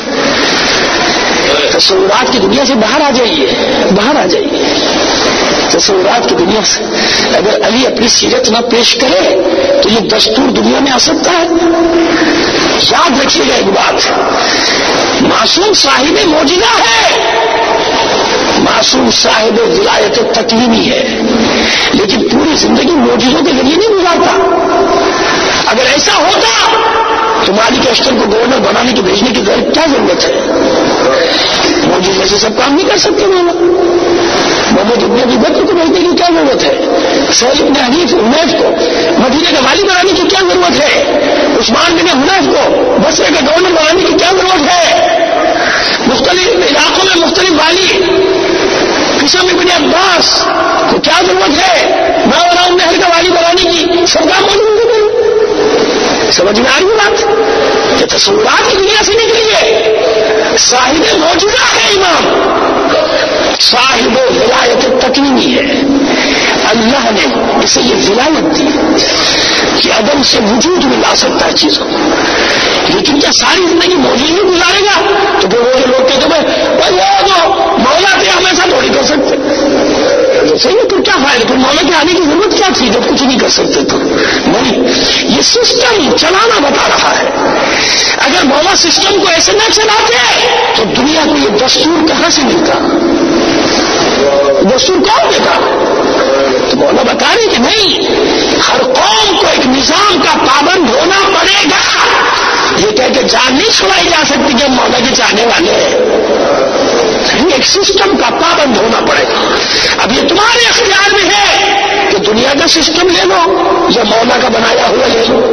تصورات کی دنیا سے باہر آ جائیے, باہر آ جائیے. تصورات کی دنیا سے اگر علی اپنی سیرت نہ پیش کرے تو یہ دستور دنیا میں آ سکتا ہے. یاد رکھیے گا ایک بات, معصوم صاحب معجزہ ہے, معصوم صاحب ولایت تکوینی ہے, لیکن پوری زندگی معجزوں کے ذریعے نہیں گزارتا. اگر ایسا ہوتا تو مالک اشتر کو گورنر بنانے کی بھیجنے کی کیا ضرورت ہے؟ معجزے سے سب کام نہیں کر سکتے. مولا محمد ابن ابی بکر کو بھیجنے کی کیا ضرورت ہے؟ سہیل ابن حنیف حنیف کو مدینے کا والی بنانے کی کیا ضرورت ہے؟ عثمان بن حنیف کو بصرے کا گورنر بنانے کی کیا ضرورت ہے؟ مختلف علاقوں میں مختلف والی قسم ابن عباس کو کیا ضرورت ہے ماوراء النہر کا والی بنانے کی؟ سب کام موجود ہے. سمجھ میں آ رہی بات؟ کہ تصورات کی دنیا سے نکلیے. صاحب موجودہ ہے امام, صاحب ولایت تکوینی ہے. اللہ نے اسے یہ ولایت دی کہ عدم سے وجود میں لا سکتا ہے چیزوں. لیکن کیا ساری زندگی موجود ہی گزارے گا؟ تو پھر وہ لوگ کہتے ہیں مولا تھے ہم ایسا تھوڑی کر سکتے. صحیح ہے, پھر کیا فائدہ؟ پھر مولا کے آنے کی ضرورت کیا تھی جب کچھ نہیں کر سکتے تو؟ نہیں, یہ سسٹم چلانا بتا رہا ہے. اگر مولا سسٹم کو ایسے نہ چلاتے تو دنیا کو یہ دستور کہاں سے ملتا؟ دستور کون دیتا؟ تو مولا بتا رہے کہ نہیں, ہر قوم کو ایک نظام کا پابند ہونا پڑے گا. یہ کہہ کے جان نہیں چھڑائی جا سکتی کہ ہم مولا کے چاہنے والے ہیں. ایک سسٹم کا پابند ہونا پڑے گا. اب یہ تمہارے اختیار میں ہے کہ دنیا کا سسٹم لے لو یا مولا کا بنایا ہوا لے لو.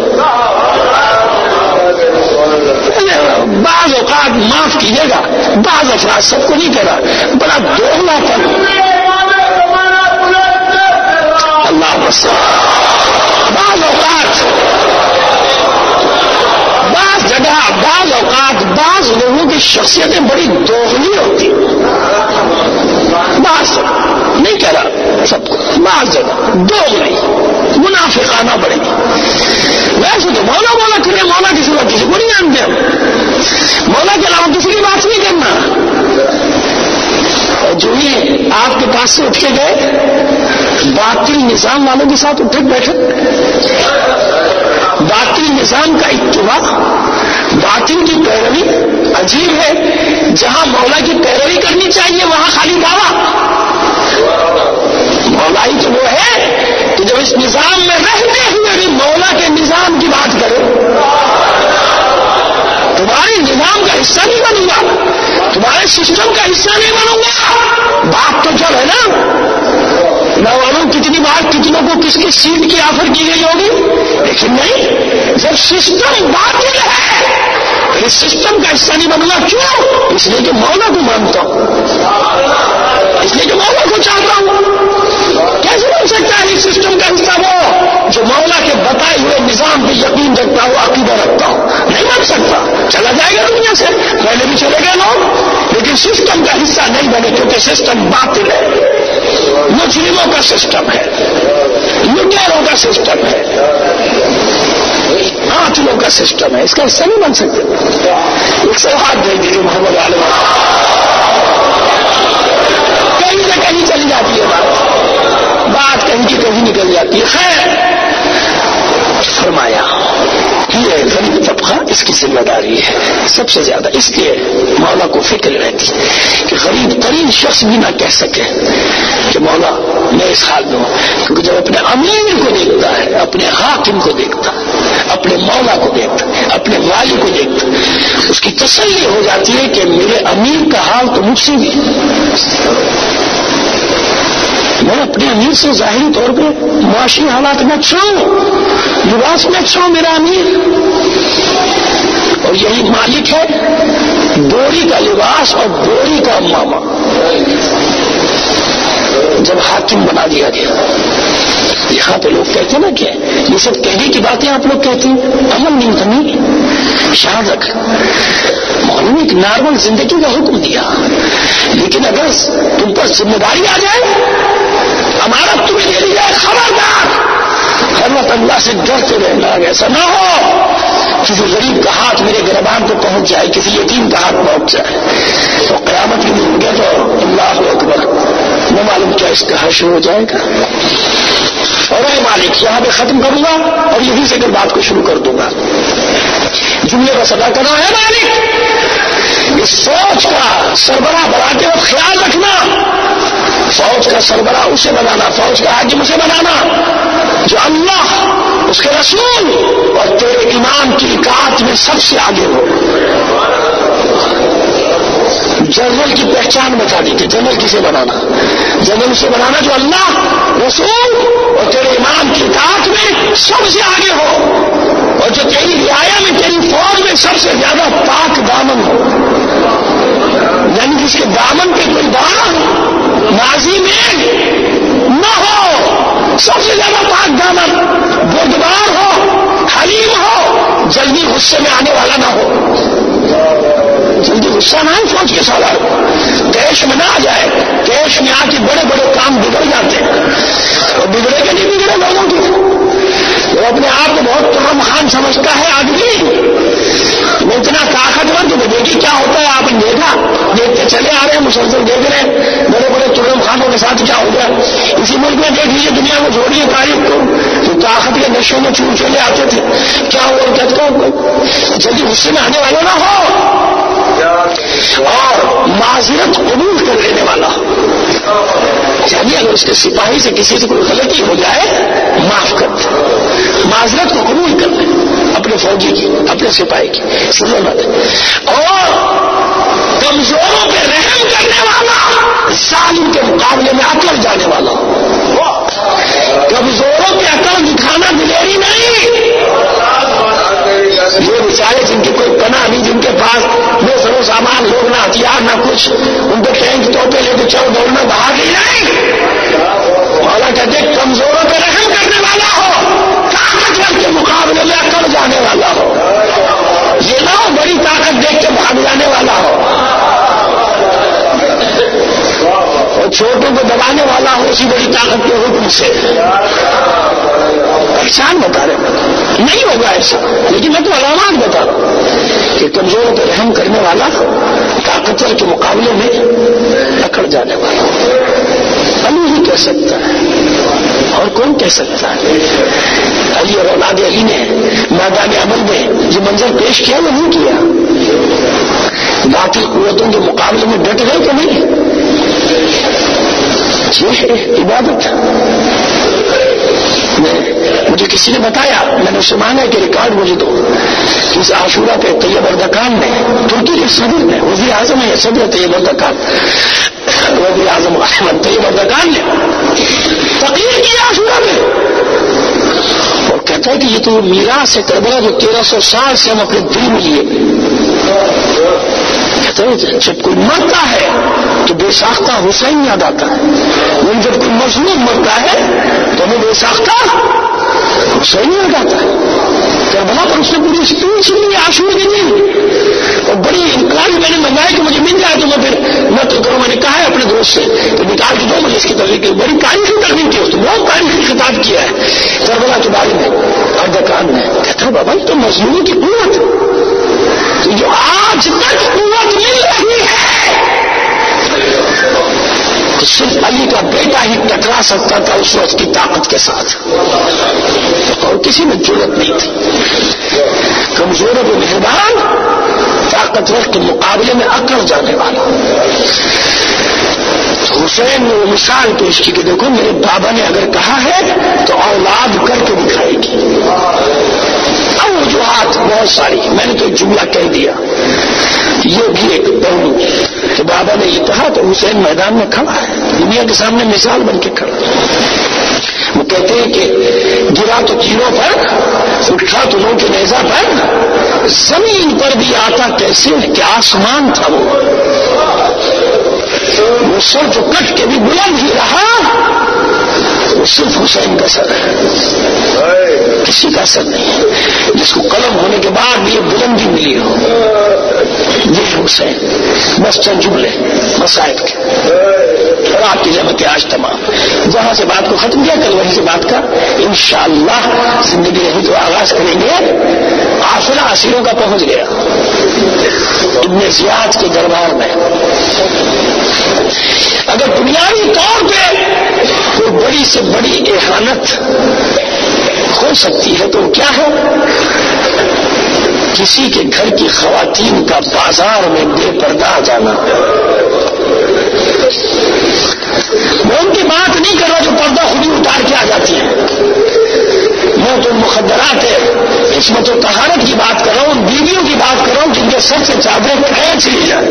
بعض اوقات معاف کیجیے گا, بعض افراد, سب کو نہیں کہہ رہا, بڑا دوغلا پن اللہ وسلم. بعض اوقات بعض جگہ بعض اوقات بعض لوگوں کی شخصیتیں بڑی دوغلی ہوتی ہیں. بعض نہیں کہہ رہا سب کو, بعض جگہ دوغلی منافقانہ بڑی. ویسے تو مولا مولا کرے, مولا کسی وقت کسی کو نہیں جانتے ہم. مولا کے علاوہ کسی کی بات نہیں کرنا. اور جو یہ آپ کے پاس سے اٹھ کے گئے باطل نظام والوں کے ساتھ اٹھے بیٹھے, باطل نظام کا اتباع, باطل کی پیروی عجیب ہے. جہاں مولا کی پیروی کرنی چاہیے وہاں خالی دعویٰ. مولائی تو وہ ہے کہ جب اس نظام میں رہتے ہوئے بھی مولا کے نظام کی بات کرے. تمہارے نظام کا حصہ نہیں بنوں گا, تمہارے سسٹم کا حصہ نہیں بنوں گا. بات تو چل ہے نا, نہ معلوم کتنی بار کتنوں کو کس کی سیٹ کی آفر کی گئی ہوگی, لیکن نہیں, جب سسٹم باطل ہے اس سسٹم کا حصہ نہیں بنوں گا. کیوں؟ اس لیے کہ مولا کو مانتا ہوں, اس لیے کہ مولا کو چاہتا ہوں. کیسے بن سکتا ہے اس سسٹم کا حصہ وہ جو مولا کے بتائے ہوئے نظام پہ یقین رکھتا ہو, عقیدہ رکھتا ہو؟ نہیں بن سکتا. چلا جائے گا دنیا سے, پہلے بھی چلے گئے لوگ, لیکن سسٹم کا حصہ نہیں بنے کیونکہ سسٹم باطل ہے, مجرموں کا سسٹم ہے, لٹیروں کا سسٹم ہے, قاتلوں کا سسٹم ہے. اس کا حصہ نہیں بن سکتے. ایک سے ہاتھ دے دیجیے محمد عالم. کہیں سے کہیں چلی جاتی ہے بات, بات کہیں کی کہیں نکل جاتی ہے. خیر ذمہ داری ہے سب سے زیادہ. اس لیے مولا کو فکر رہتی کہ غریب ترین شخص بھی نہ کہہ سکے کہ مولا میں اس حال میں ہوں، کیونکہ جب اپنے امیر کو دیکھتا ہے، اپنے حاکم کو دیکھتا، اپنے مولا کو دیکھتا، اپنے والی کو دیکھتا، اس کی تسلی ہو جاتی ہے کہ میرے امیر کا حال تو مجھ سے بھی. میں اپنے امیر سے ظاہری طور پہ معاشی حالات میں اچھا ہوں، لباس میں اچھا ہوں میرا امیر، اور یہی مالک ہے بوری کا لباس اور بوری کا ماما. جب حاکم بنا دیا گیا، یہاں پہ لوگ کہتے ہیں نا کہ یہ سب کہنے کی باتیں آپ لوگ کہتے ہیں، عمل نہیں کرنی. شاد رکھ مولوی نے ایک نارمل زندگی کا حکم دیا، لیکن اگر تم پر ذمہ داری آ جائے، امانت تمہیں دے دی جائے، خبردار ہر وقت اللہ سے ڈرتے رہنا. ایسا نہ ہو کسی غریب کا ہاتھ میرے گربان کو پہنچ جائے، کسی یتیم کا ہاتھ پہنچ جائے تو قیامت کے دن گئے تو اللہ اکبر نہ معلوم کیا اس کا حشر ہو جائے گا. اور اے مالک یہاں پہ ختم کروں گا اور یہیں سے بات کو شروع کر دوں گا. جملے کا صدا کرنا ہے مالک، اس فوج کا سربراہ بناتے وقت خیال رکھنا، فوج کا سربراہ اسے بنانا، فوج کا حاکم اسے بنانا جو اللہ، اس کے رسول اور تیرے امام کی اطاعت میں سب سے آگے ہو. جنرل کی پہچان بتا دی کہ جنرل کسے بنانا، جنرل اسے بنانا جو اللہ، رسول اور تیرے امام کی اطاعت میں سب سے آگے ہو، اور جو تیری رعایا میں، تیری فوج میں سب سے زیادہ پاک دامن ہو، یعنی جس کے دامن پہ کوئی داغ ماضی میں نہ ہو، سب سے زیادہ پاک دامن، بردبار ہو، حلیم ہو، جلدی غصے میں آنے والا نہ ہو. جلدی غصہ نہ ہے فوج کے سالار، دیش میں نہ آ جائے. دیش میں آ کے بڑے بڑے کام بگڑ جاتے ہیں، اور بگڑے کے نہیں بگڑے لوگوں کے. وہ اپنے آپ کو بہت ترم خان سمجھتا ہے آدمی، وہ اتنا طاقتور. تو دیکھیے کیا ہوتا ہے، آپ نے دیکھا، دیکھتے چلے آ رہے ہیں، مسلسل دیکھ رہے ہیں بڑے بڑے ترم خانوں کے ساتھ کیا ہو گیا. اسی ملک میں دیکھ لیجیے، دنیا کو چھوڑیے تاریخ کو، تو طاقت کے نشوں میں چور چلے آتے تھے. کیا ہوا کہتے ہو جلدی غصے میں آنے والا نہ ہو، اور معذرت قبول کر لینے والا. یعنی اگر اس کے سپاہی سے کسی سے کوئی غلطی ہو جائے معاف کر دے، معذرت کو قبول کر دے، اپنے فوجی کی، اپنے سپاہی کی سمجھ مت. اور کمزوروں پہ رحم کرنے والا، ظالم کے مقابلے میں عقل جانے والا. کمزوروں پہ عقل دکھانا دلیری نہیں. یہ بیچارے جن کی کوئی پناہ نہیں، جن کے پاس نہ سرو سامان، لوگ نہ ہتھیار نہ کچھ، ان کو ٹینک توپے لے کے چلو دوڑنا بہا کے نہیں. مولا کہتے کمزوروں پہ رحم کرنے والا ہو، طاقتور کے مقابلے میں عقل جانے والا ہو. یہ نہ ہو بڑی طاقت دیکھ کے بھاگ جانے والا ہو، اور چھوٹوں کو دبانے والا ہو اسی بڑی طاقت کے حکم سے. پہچان بتا رہے نہیں ہوگا ایسا، لیکن میں تو علامات بتا رہا ہوں کہ کمزوروں پہ رحم کرنے والا، طاقتور کے مقابلے میں اکڑ جانے والا علی ہی کہہ سکتا ہے، اور کون کہہ سکتا ہے؟ علی اور اولاد علی نے میدان عمل میں جو منظر پیش کیا وہ نہیں کیا. باقی قوتوں کے مقابلے میں ڈٹ گئے کہ نہیں؟ یہ ہے عبادت. مجھے کسی نے بتایا، میں نے اسے مانگا کہ ریکارڈ مجھے دو، اس عاشورہ پہ طیب اردکان نے، ترکی کے صدر نے، وزیر اعظم ہے صدر طیب اردکان، وزیر اعظم احمد طیب اردکان نے تقریر کی عاشورہ میں، اور کہتا ہے کہ یہ تو میراث ہے کربلا جو تیرہ سو سال سے ہم اپنے دل میں لیے. جب کوئی مرتا ہے تو بے ساختہ حسین یاد آتا ہے، لیکن جب کوئی مظلوم مرتا ہے تو ہمیں بے ساختہ حسین یاد آتا ہے. کربلا پر اس نے پوری اسپیچ لی عاشورہ کے دن، اور بڑی انقلابی میں نے منگایا کہ مجھے مل جائے تو میں پھر میں تو کروں. میں نے کہا ہے اپنے دوست سے تو نکال کے دو مجھے اس کی تقریر کی، بڑی تاریخی تقریر کی، اس نے بہت تاریخی خطاب کیا ہے کربلا کے بارے میں اردکان نے. کہتا بابا یہ تو مظلوموں کی قوت، جو آج تک قوت مل رہی ہے، کہ صرف علی کا بیٹا ہی ٹکرا سکتا تھا اس وقت کی طاقت کے ساتھ، اور کسی میں جرأت نہیں تھی۔ کمزور و مہربان، طاقتور کے مقابلے میں اکڑ جانے والا۔ حسین نے وہ مثال پیش کی کہ دیکھو میرے بابا نے اگر کہا ہے تو اولاد کر کے دکھائے گی۔ اب وجوہات بہت ساری، میں نے تو ایک جملہ کہہ دیا، یہ بھی ایک پہلو کہ بابا نے یہ کہا تو حسین میدان میں کھڑا ہے، دنیا کے سامنے مثال بن کے کھڑا۔ وہ کہتے ہیں کہ گرا تو تیروں پر، اٹھا تو لوگوں کے نیزہ پر، زمین پر بھی آتا کیسے کہ آسمان تھا وہ وہ سر جو کٹ کے بھی بلند ہی رہا، وہ صرف حسین کا سر ہے، کسی کا سر نہیں جس کو قلم ہونے کے بعد یہ بلندی ملی ہو، یہ حسین۔ بس چند جملے مسائب کے اور آپ کی جمع کے آج تمام، جہاں سے بات کو ختم کیا کل وہیں سے بات کا انشاءاللہ زندگی رہی تو آغاز کریں گے۔ قافلہ اسیروں کا پہنچ گیا ابن زیاد کے دربار میں۔ اگر بنیادی طور پہ کوئی بڑی سے بڑی اہانت ہو سکتی ہے تو کیا ہے؟ کسی کے گھر کی خواتین کا بازار میں بے پردہ جانا۔ میں ان کی بات نہیں کر رہا جو پردہ خود ہی اتار کے آ جاتی ہے، میں تو مخدرات ہے عصمت و طہارت کی بات کر رہا ہوں، بیویوں کی بات کر رہا ہوں جن کے سر سے چادریں کھینچ لی جائیں۔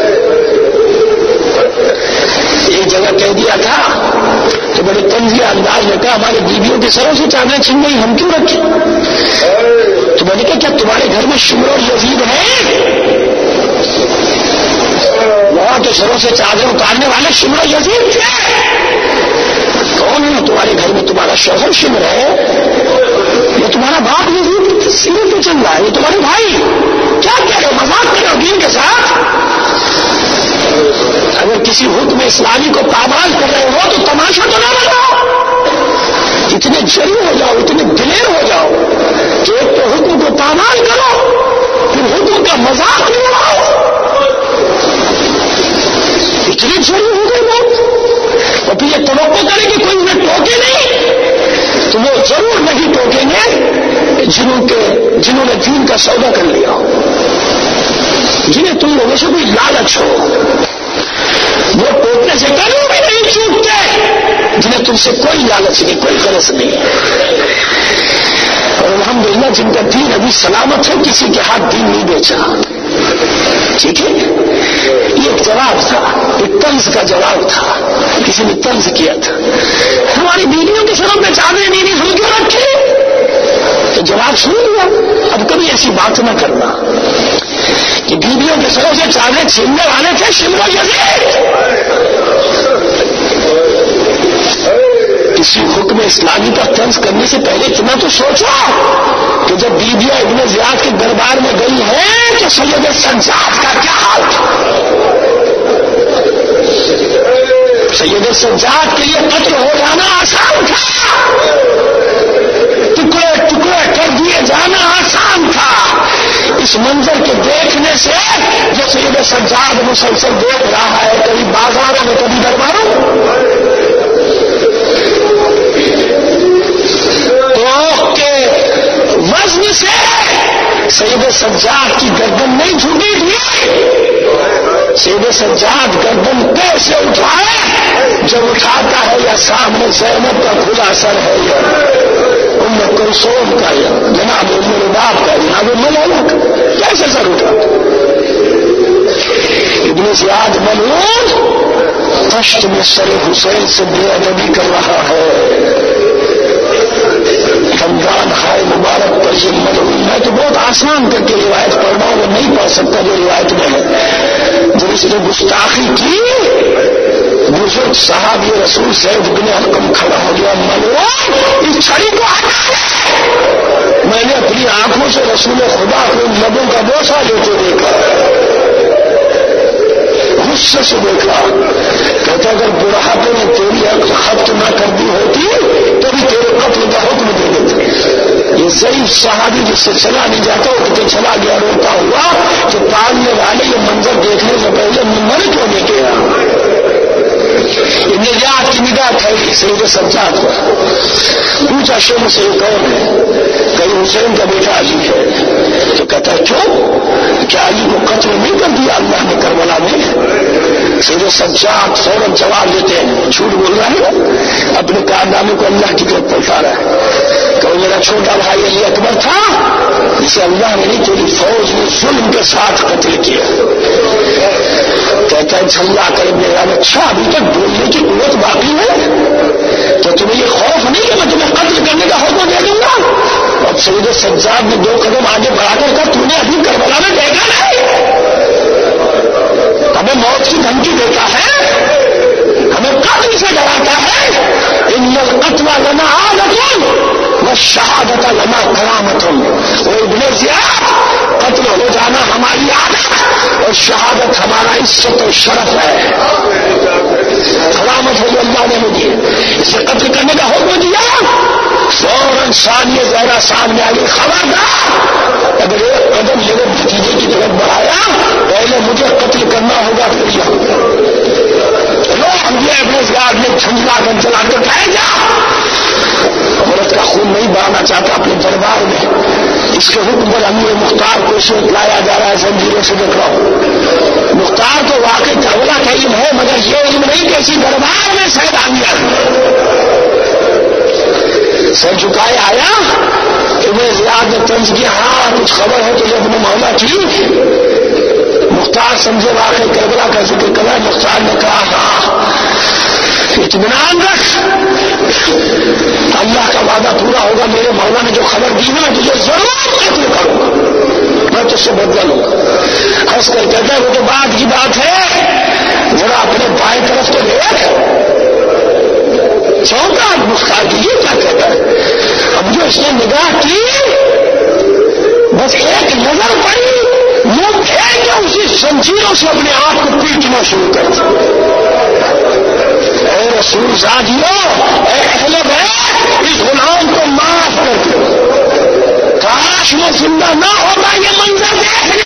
ایک جگہ کہہ دیا تھا تو بڑے طنزیہ انداز میں کہا ہماری بیویوں کے سروں سے چادریں چھن گئی، ہم کیوں رکھیں؟ تو میں نے کہا کیا تمہارے گھر میں شمر اور یزید ہے؟ وہاں تو سروں سے چادریں اتارنے والے شمر اور یزید تھے۔ کون ہے تمہارے گھر میں؟ تمہارا شوہر شمر ہے، یہ تمہارا باپ یزید سینے پہ چل رہا ہے، یہ تمہارے بھائی۔ کیا کہہ رہے ہو؟ مذاق کر رہے ہو دین کے ساتھ؟ اگر کسی حکم اسلامی کو پامال کر رہے ہو تو تماشا تو نہ بناؤ، اتنے جری ہو جاؤ، اتنے دلیر ہو جاؤ کہ ایک تو حکم کو پامال کرو پھر حکم کا مذاق نہیں اڑاؤ۔ اتنے جری ہو گئے لوگ، اور پھر یہ توقع کریں کہ کوئی انہیں ٹوکے نہیں، تو وہ ضرور نہیں ٹوکیں گے جنہوں کے جنہوں نے دین کا سودا کر لیا ہو، جنہیں تم لوگوں سے کوئی لالچ ہو، وہ ٹوٹنے سے کبھی بھی نہیں چوکتے جنہیں تم سے کوئی لالچ نہیں، کوئی غرض نہیں۔ اور الحمدللہ جن کا دین ابھی سلامت ہے، کسی کے ہاتھ دین نہیں بیچا۔ ٹھیک ہے، یہ ایک جواب تھا، ایک طنز کا جواب تھا، کسی نے طنز کیا تھا ہماری بیویوں کے سروں پہ چادریں نہیں نہیں ہم کیوں رکھے؟ تو جواب سن لیا، اب کبھی ایسی بات نہ کرنا کہ بیویوں کے سروں سے چادریں چھیننے والے تھے شمر و یزید۔ کسی حکم اسلامی کا طنز کرنے سے پہلے اتنا تو سوچو کہ جب بیویاں ابن زیاد کے دربار میں گئی ہیں تو سید سجاد کا کیا حال تھا؟ سید سجاد کے لیے قتل ہو جانا آسان تھا، ٹکڑے ٹکڑے کر دیے جانا آسان تھا۔ اس منظر کے دیکھنے سے جو سید سجاد مسلسل دیکھ رہا ہے، کبھی بازاروں میں کبھی درباروں میں، تو کے وزن سے سید سجاد کی گردن نہیں جھکی تھی، سید سجاد گردن کیسے اٹھائے؟ جب اٹھاتا ہے یا سامنے زینب کا کھلا سر ہے، یا ام کلثوم کا، یا جناب ام لباب کا، جناب مولانا کا، کیسے سر اٹھاتا؟ ابن زیاد ملعون تشت میں سر حسین سے بے ادبی کر رہا ہے۔ رمضان ہائے مبارک پر یہ ملعون، میں تو بہت آسان کر کے روایت پڑھ رہا ہوں، وہ نہیں پڑھ سکتا جو روایت میں ہے۔ جب اس نے گستاخی کی، بزرگ صحابی رسول سید بن ارقم کھڑا ہو گیا، ملعون اس چھڑی کو ہٹا۔ میں نے اپنی آنکھوں سے رسول خدا کو لبوں کا بوسہ لیتے دیکھا، غصے سے دیکھا، کہتا اگر بڑھاپے نے تیری عقل ختم نہ کر دی ہوتی تو بھی تیرے قتل کا حکم دے دیتے۔ یہ ضعیف صحابی جس سے چلا نہیں جاتا وہ کتنے چلا گیا روتا ہوا کہ پالنے والے یہ منظر دیکھنے سے پہلے مر کیوں نہیں گیا؟ بات ہے سید سجاد پر. پوچھا شیخ سے یہ کون ہے؟ کہیں حسین کا بیٹا علی ہے. تو کہتا ہے کیوں؟ کیا علی کو قتل نہیں کر دیا اللہ نے کربلا میں؟ سید سجاد فوراً جواب دیتے ہیں جھوٹ بول رہا ہے، اپنے کارنامے کو اللہ کی طرف پلٹا رہا ہے کہ میرا چھوٹا بھائی علی اکبر تھا جسے اللہ نے نہیں تیری فوج نے ظلم کے ساتھ قتل کیا. کہتا ہے جھلا کر میرا اچھا ابھی تک بولنے کی قوت باقی ہے تو تمہیں یہ خوف نہیں کہ میں تمہیں قتل کرنے کا حکم دے دوں گا؟ اب سید سجاد نے دو قدم آگے بڑھا کر کہا تم نے ابھی کربلا میں دیکھا نہیں؟ ہمیں موت کی دھمکی دیتا ہے، ہمیں قتل سے ڈراتا ہے. ان القتل لنا عادت والشہادت لنا کرامت. وہ ابن زیاد قتل ہو جانا ہماری عادت اور شہادت ہمارا عزت و شرف ہے. کرامت ہوئی اللہ نے مجھے اسے قتل کرنے کا حکم دیا. فوراً ثانیہ ذرا سامنے آگے خبردار اگر ایک قدم میرے بھتیجے کی طرف بڑھایا پہلے مجھے قتل کرنا ہوگا پھر یہ ہوگا. اپنے زیاد میں جھنجلا کر چلا کر کھائے جا. عورت کا خون نہیں بہانا چاہتا اپنے دربار میں. اس کے حکم پر امیر مختار کو اسے لایا جا رہا ہے زنجیروں سے. دیکھ رہا ہوں مختار تو واقعی کربلا کا علم ہے مگر یہ علم نہیں کہ اسی دربار میں سیدانیاں سر جھکائے آیا. ابن زیاد نے طنز کیا ہاں کچھ خبر ہے تو یہ اپنے مولا ٹھیک. مختار سمجھے واقعی کربلا کا ذکر کرا. مختار نے کہا ہاں اطمینان رکھ اللہ کا وعدہ پورا ہوگا. میرے مولا نے جو خبر دی نا تجھے ضرور قتل کروں گا، میں تجھ سے بدلہ لوں گا. ہنس کر کہتا ہے وہ تو بات کی بات ہے ذرا اپنے بائیں طرف تو دیکھ. چونکا مختار کی یہ کیا کہتا ہے؟ اب جو اس نے نگاہ کی بس ایک نظر پڑی منہ پھیر کے اسی زنجیروں سے اپنے آپ کو پیٹنا شروع کر دیا. اے رسول زادیو، اے اہل بیت، اس غلام کو معاف کر دو. کاش وہ زندہ نہ ہوتا یہ منظر دیکھ